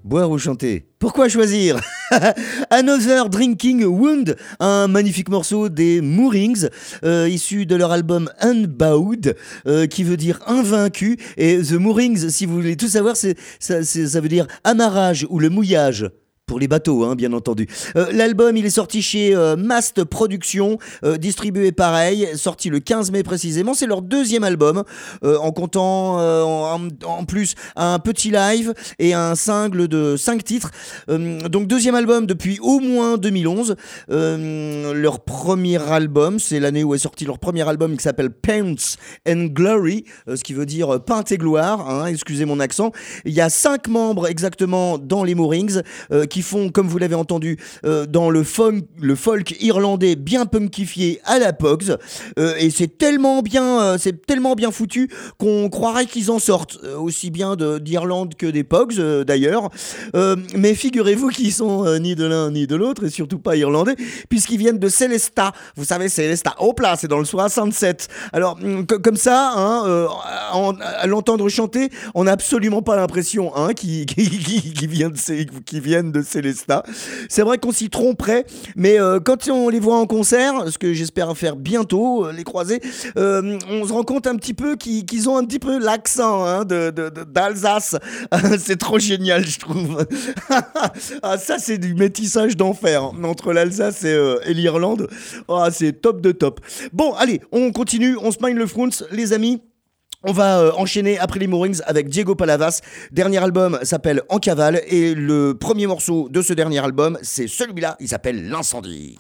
Boire ou chanter? Pourquoi choisir Another Drinking Wound, un magnifique morceau des Moorings, issu de leur album Unbowed, qui veut dire invaincu. Et The Moorings, si vous voulez tout savoir, ça veut dire amarrage ou le mouillage. Pour les bateaux, hein, bien entendu. L'album, il est sorti chez Mast Productions, distribué pareil, sorti le 15 mai précisément. C'est leur deuxième album, en comptant en plus un petit live et un single de 5 titres. Donc deuxième album depuis au moins 2011. Leur premier album, c'est l'année où est sorti leur premier album qui s'appelle Paint and Glory, ce qui veut dire peinte et gloire, hein, excusez mon accent. Il y a 5 membres exactement dans les Moorings, qui font, comme vous l'avez entendu, dans le folk irlandais bien punkifié à la Pogs, et c'est tellement bien foutu qu'on croirait qu'ils en sortent, aussi bien d'Irlande que des Pogs d'ailleurs, mais figurez-vous qu'ils sont ni de l'un ni de l'autre, et surtout pas irlandais, puisqu'ils viennent de Célestat. Vous savez, Célestat, hop là, c'est dans le 67. Alors comme ça, hein, à l'entendre chanter, on n'a absolument pas l'impression, hein, qu'ils viennent de Célestat. C'est vrai qu'on s'y tromperait, mais quand on les voit en concert, ce que j'espère faire bientôt, les croiser, on se rend compte un petit peu qu'ils ont un petit peu l'accent, hein, d'Alsace. C'est trop génial, je trouve. Ah, ça, c'est du métissage d'enfer, hein, entre l'Alsace et l'Irlande. Ah, c'est top de top. Bon, allez, on continue, on se mine le front, les amis. On va enchaîner après les Moorings avec Diego Palavas. Dernier album s'appelle En cavale et le premier morceau de ce dernier album, c'est celui-là, il s'appelle L'incendie.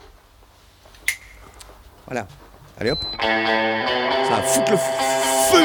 Voilà. Allez hop. Ça va foutre le feu.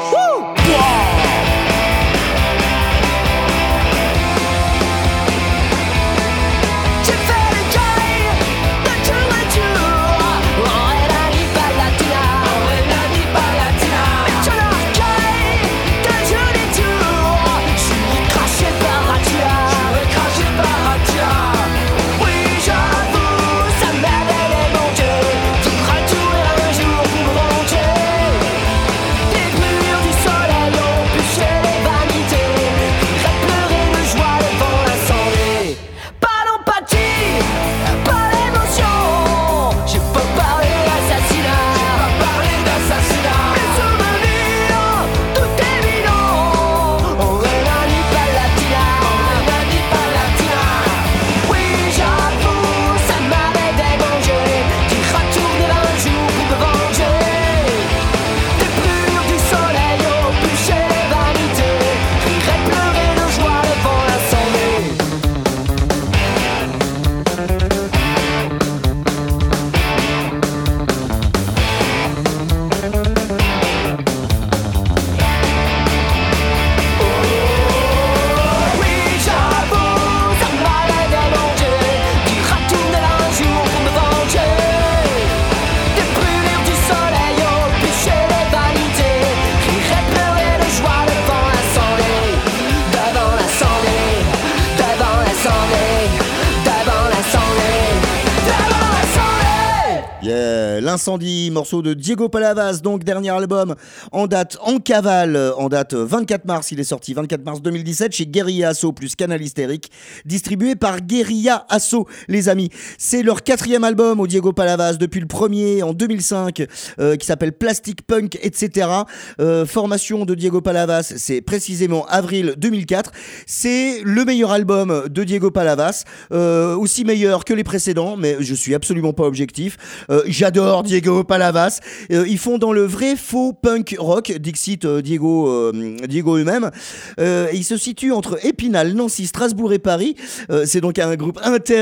L'incendie, morceau de Diego Palavas, donc dernier album en date En cavale, en date 24 mars, il est sorti 24 mars 2017 chez Guerilla Asso plus Canal Hystérique, distribué par Guerilla Asso, les amis. C'est leur 4e album au Diego Palavas, depuis le premier en 2005, qui s'appelle Plastic Punk, etc. Formation de Diego Palavas, c'est précisément avril 2004. C'est le meilleur album de Diego Palavas, aussi meilleur que les précédents, mais je suis absolument pas objectif. J'adore Diego Palavas. Ils font dans le vrai faux punk rock, dixit Diego eux-mêmes. Ils se situent entre Épinal, Nancy, Strasbourg et Paris. C'est donc un groupe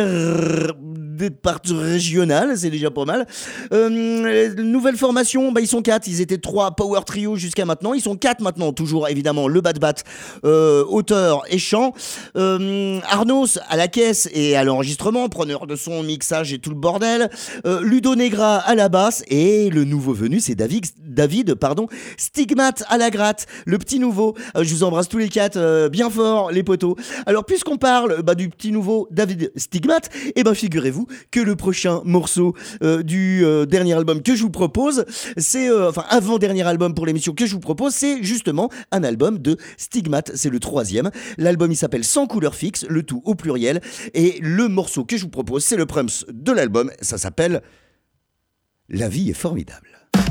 régional, c'est déjà pas mal. Nouvelle formation, ils sont 4. Ils étaient 3 power trio jusqu'à maintenant. Ils sont 4 maintenant, toujours évidemment le bat auteur et chant. Arnaud à la caisse et à l'enregistrement, preneur de son, mixage et tout le bordel. Ludo Negra à la basse et le nouveau venu, c'est David, Stigmate à la gratte, le petit nouveau. Je vous embrasse tous les 4 bien fort, les potos. Alors puisqu'on parle du petit nouveau David Stigmate, figurez-vous surtout que le prochain morceau du dernier album que je vous propose, c'est avant-dernier album pour l'émission que je vous propose, c'est justement un album de Stigmate, c'est le 3e. L'album il s'appelle Sans couleur fixe, le tout au pluriel, et le morceau que je vous propose, c'est le prums de l'album, ça s'appelle La vie est formidable.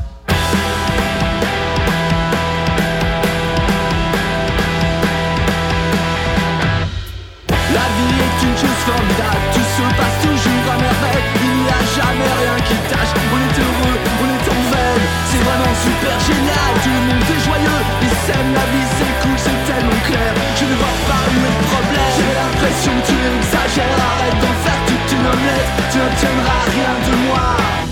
La vie est une chose formidable, tout se passe toujours à merveille. Il n'y a jamais rien qui tâche, on est heureux, on est en veille. C'est vraiment super génial, tout le monde est joyeux. Ils s'aiment, la vie c'est cool, c'est tellement clair. Je ne vois pas où est le problème. J'ai l'impression que tu exagères, arrête d'en faire toute une omelette. Tu n'obtiendras rien de moi.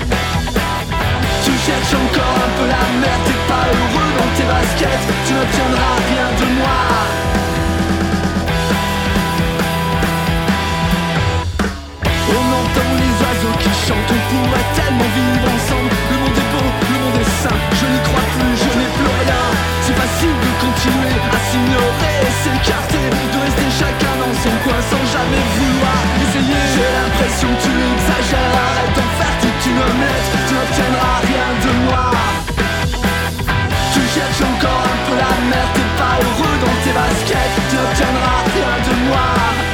Tu cherches encore un peu la merde, t'es pas heureux dans tes baskets. Tu n'obtiendras rien de moi. On entend les oiseaux qui chantent, on pourrait tellement vivre ensemble. Le monde est beau, le monde est sain, je n'y crois plus, je n'ai plus rien. C'est facile de continuer à s'ignorer et s'écarter, de rester chacun dans son coin sans jamais vouloir essayer. J'ai l'impression que tu exagères, arrête d'en faire toute une omelette. Tu n'obtiendras rien de moi. Tu cherches encore un peu la merde, t'es pas heureux dans tes baskets. Tu n'obtiendras rien de moi.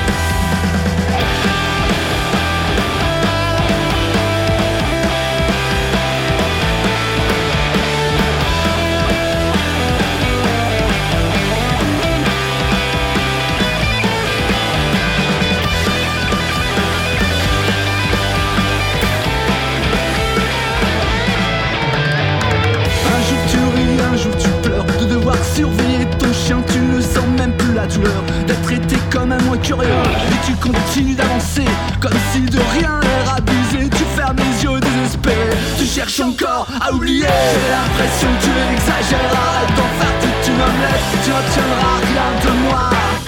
Surveiller ton chien, tu ne sens même plus la douleur d'être traité comme un moins curieux. Et tu continues d'avancer comme si de rien n'était abusé. Tu fermes les yeux désespérés, tu cherches encore à oublier. J'ai l'impression que tu exagères, arrête d'en faire toute une omelette. Tu n'obtiendras rien de moi.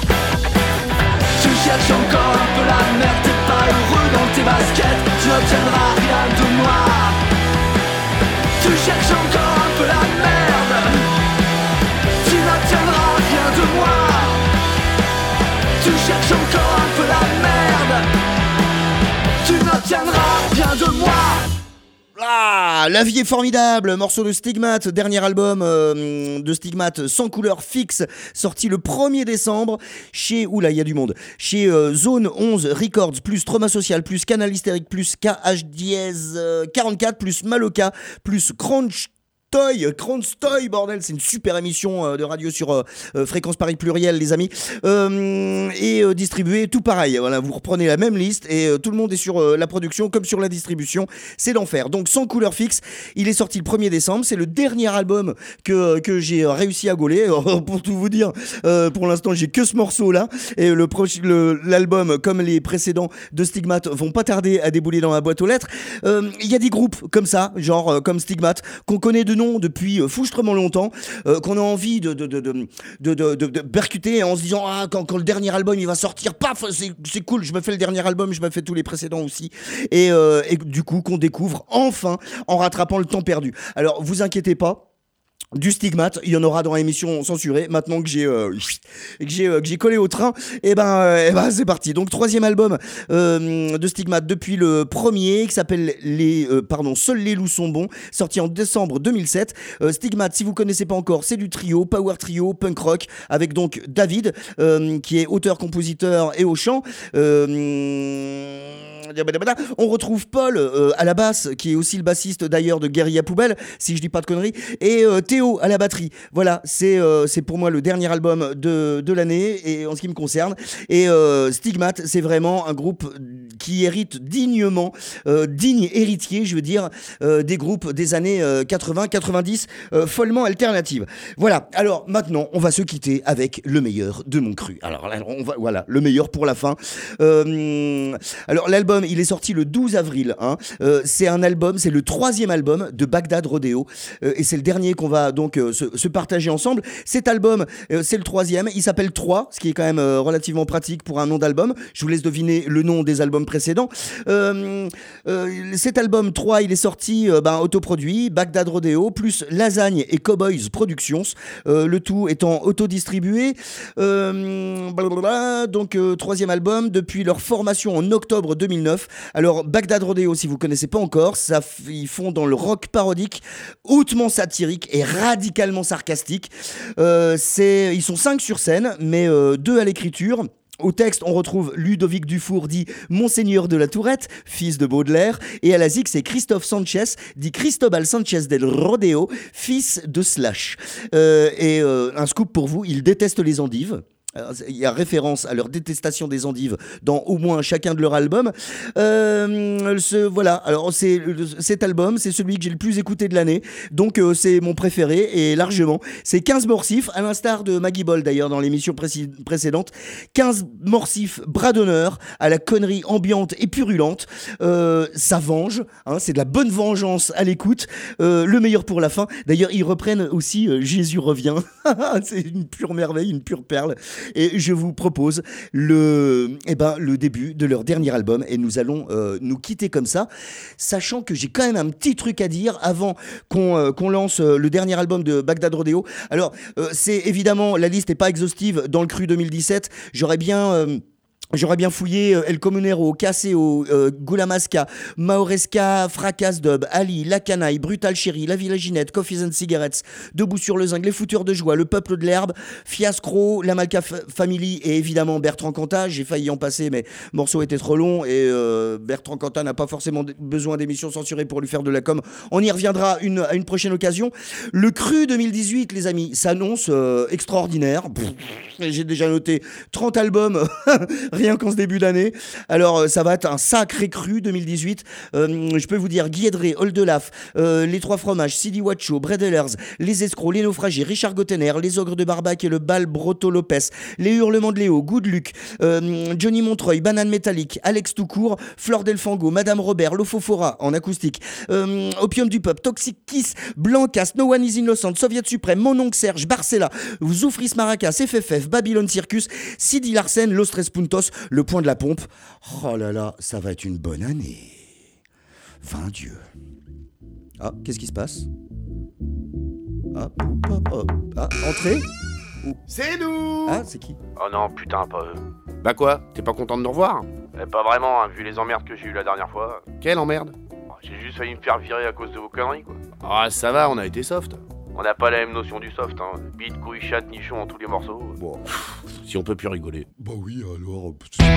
Tu cherches encore un peu la merde, t'es pas heureux dans tes baskets. Tu n'obtiendras rien de moi. Tu cherches encore un peu la merde, tu n'obtiendras rien de moi. Tu cherches encore un peu la merde, tu n'obtiendras rien de moi. Ah, La vie est formidable, morceau de Stigmate, dernier album de Stigmate, Sans couleur fixe, sorti le 1er décembre chez, oula il y a du monde, chez Zone 11 Records, plus Trauma Social, plus Canal Hystérique, plus KH-44, plus Maloka, plus Kronstoy, bordel, c'est une super émission de radio sur Fréquence Paris Pluriel, les amis, et distribué tout pareil. Voilà, vous reprenez la même liste et tout le monde est sur la production comme sur la distribution, c'est l'enfer. Donc Sans couleur fixe, il est sorti le 1er décembre, c'est le dernier album que j'ai réussi à gauler. Pour tout vous dire, pour l'instant j'ai que ce morceau là, et l'album comme les précédents de Stigmate vont pas tarder à débouler dans ma boîte aux lettres. Il y a des groupes comme ça, genre comme Stigmate, qu'on connaît de nom depuis fouchtrement longtemps, qu'on a envie de percuter en se disant quand le dernier album il va sortir, paf, c'est cool, je me fais le dernier album, je me fais tous les précédents aussi, et du coup qu'on découvre enfin en rattrapant le temps perdu. Alors vous inquiétez pas, du Stigmate, il y en aura dans l'émission censurée. Maintenant que j'ai collé au train, et ben c'est parti. Donc 3e album de Stigmate depuis le 1er, qui s'appelle Seuls les loups sont bons, sorti en décembre 2007. Stigmate, si vous connaissez pas encore, c'est du trio, power trio, punk rock, avec donc David, qui est auteur, compositeur et au chant. On retrouve Paul à la basse, qui est aussi le bassiste d'ailleurs de Guérilla Poubelle, si je dis pas de conneries, et Théo à la batterie. Voilà, c'est pour moi le dernier album de l'année, et en ce qui me concerne. Et Stigmate, c'est vraiment un groupe qui hérite dignement, digne héritier, je veux dire, des groupes des années 80-90, follement alternatives. Voilà, alors maintenant, on va se quitter avec le meilleur de mon cru. Alors là, voilà, le meilleur pour la fin. Alors l'album, il est sorti le 12 avril. C'est un album, c'est le 3e album de Bagdad Rodeo, et c'est le dernier qu'on va donc se partager ensemble. Cet album, c'est le 3e, il s'appelle 3, ce qui est quand même relativement pratique pour un nom d'album. Je vous laisse deviner le nom des albums précédent. Cet album 3, il est sorti autoproduit, Bagdad Rodeo, plus Lasagne et Cowboys Productions, le tout étant autodistribué. Donc, troisième album, depuis leur formation en octobre 2009. Alors, Bagdad Rodeo, si vous ne connaissez pas encore, ils font dans le rock parodique, hautement satirique et radicalement sarcastique. Ils sont 5 sur scène, mais 2 à l'écriture. Au texte, on retrouve Ludovic Dufour, dit Monseigneur de la Tourette, fils de Baudelaire. Et à la zik, c'est Christophe Sanchez, dit Cristobal Sanchez del Rodeo, fils de Slash. Un scoop pour vous, il déteste les endives. Il y a référence à leur détestation des endives dans au moins chacun de leurs albums. Voilà. Alors cet album, c'est celui que j'ai le plus écouté de l'année, donc c'est mon préféré et largement. C'est 15 morcifs, à l'instar de Maggie Ball d'ailleurs dans l'émission précédente. 15 morcifs bras d'honneur à la connerie ambiante et purulente. Ça venge, c'est de la bonne vengeance à l'écoute. Le meilleur pour la fin. D'ailleurs, ils reprennent aussi Jésus revient. C'est une pure merveille, une pure perle. Et je vous propose le début de leur dernier album et nous allons nous quitter comme ça, sachant que j'ai quand même un petit truc à dire avant qu'on lance le dernier album de Bagdad Rodeo. Alors, c'est évidemment, la liste n'est pas exhaustive dans le cru 2017. J'aurais bien fouillé El Comunero, Caseo, Gulamasca, Maoresca, Fracas Dub, Ali, La Canaille, Brutal Chéri, La Villaginette, Coffees and Cigarettes, Debout sur le Zinc, Les Fouteurs de Joie, Le Peuple de l'Herbe, Fiascro, La Malka Family et évidemment Bertrand Cantat. J'ai failli en passer, mais le morceau était trop long et Bertrand Cantat n'a pas forcément besoin d'émissions censurées pour lui faire de la com. On y reviendra à une prochaine occasion. Le cru 2018, les amis, s'annonce extraordinaire. J'ai déjà noté 30 albums rien qu'en ce début d'année. Alors, ça va être un sacré cru 2018. Je peux vous dire Guy Edré, Oldelaf, Les Trois Fromages, Sidi Wacho, Bredelers, Les Escrocs, Les Naufragés, Richard Gottener, Les Ogres de Barbac et le Bal Broto Lopez, Les Hurlements de Léo, Good Luck, Johnny Montreuil, Banane Métallique, Alex Toucourt, Flore Delfango, Madame Robert, Lofofora en acoustique, Opium du Peuple, Toxic Kiss, Blancas, No One is Innocent, Soviet Suprême, Mon Oncle Serge, Barcella, Zoufris Maracas, FFF, Babylon Circus, Sidi Larsen, Los Tres Puntos, Le Point de la Pompe. Oh là là, ça va être une bonne année. 20 Dieu. Ah, qu'est-ce qui se passe? Entrée? C'est nous! Ah, c'est qui? Oh non, putain, pas eux. Bah quoi? T'es pas content de nous revoir? Pas vraiment, vu les emmerdes que j'ai eues la dernière fois. Quelle emmerde? J'ai juste failli me faire virer à cause de vos conneries, quoi. Ah, ça va, on a été soft. On n'a pas la même notion du soft, Bite, couille, chatte, nichon en tous les morceaux. Bon, si on peut plus rigoler. Bah oui, alors...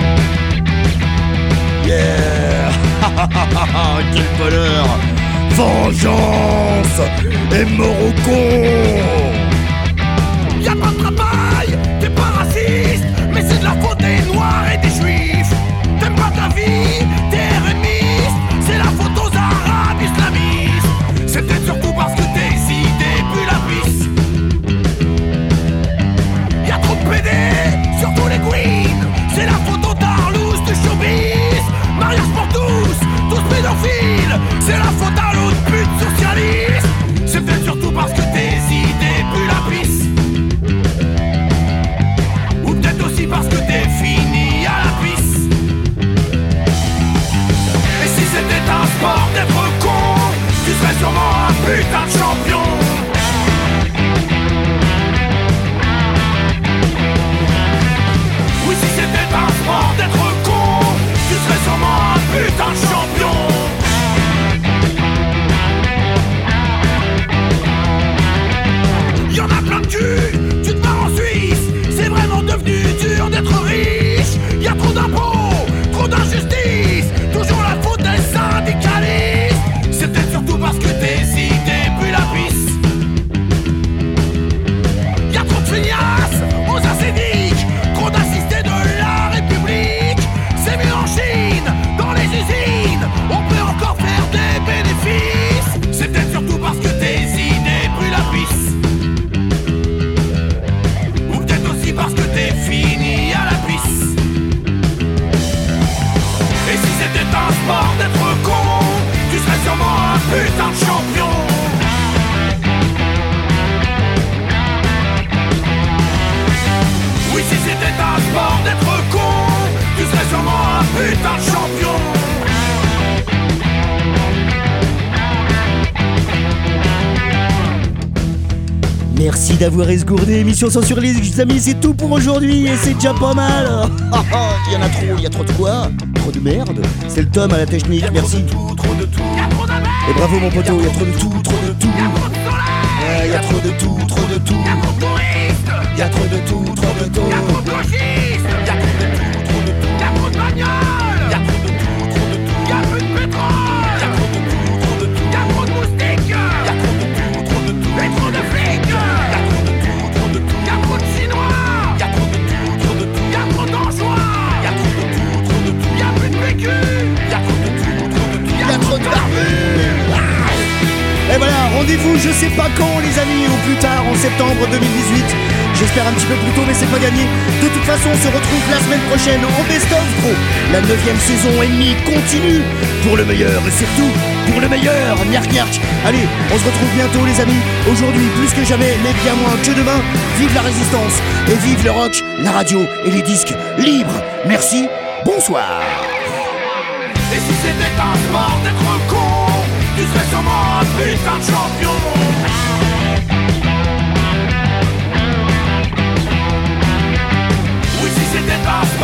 Yeah. Quel bonheur. Vengeance et mort au con. Y'a pas de travail, t'es pas raciste, mais c'est de la faute des noirs et des juifs. T'aimes pas ta vie, t'es rémiste, c'est la faute aux arabes islamistes. C'est peut-être surtout parce que tes idées puent la pisse. Y'a trop de PD, surtout les queens, c'est la faute aux tarlousses du showbiz. Mariage pour tous pédophiles, c'est la faute à l'autre pute socialiste. C'est peut-être surtout parce que tes idées puent la pisse. Ou peut-être aussi parce que t'es Merci d'avoir esgourdé. Émission censurée, les amis, c'est tout pour aujourd'hui et c'est déjà pas mal. Il y en a trop, il y a trop de quoi? Trop de merde. C'est le tome à la technique, merci. Trop de tout. Et bravo mon poteau, il y a trop de tout, trop de tout. Il y a trop de tout, trop de tout. Il y a trop de tout, trop de tout. Il y a trop de gauchistes. Il y a trop de tout, trop de tout. Il y a trop de bagnoles. Il y a trop de tout, trop de tout. Il y a plus de pétrole. Il y a trop de tout, trop de tout. Il y a trop de moustiques. Il y a trop de tout, trop de tout. Et trop de flics. Il y a trop de tout, trop de tout. Il y a trop de chinois. Il y a trop de tout, trop de tout. Il y a trop d'anchois. Il y a trop de tout, trop de tout. Il y a plus de PQ. Il y a trop de tout, trop de tout. Il y a trop de barbus. Et voilà, rendez-vous je sais pas quand les amis, ou plus tard en septembre 2018. J'espère un petit peu plus tôt mais c'est pas gagné. De toute façon on se retrouve la semaine prochaine en best-of gros. La 9ème saison et demie continue. Pour le meilleur et surtout pour le meilleur. Nyark nyark. Allez, on se retrouve bientôt les amis. Aujourd'hui plus que jamais, mais bien moins que demain. Vive la résistance et vive le rock, la radio et les disques libres. Merci, bonsoir. Et si c'était un sport d'être con, tu serais sûrement un putain de champion. Oui, si c'était un sport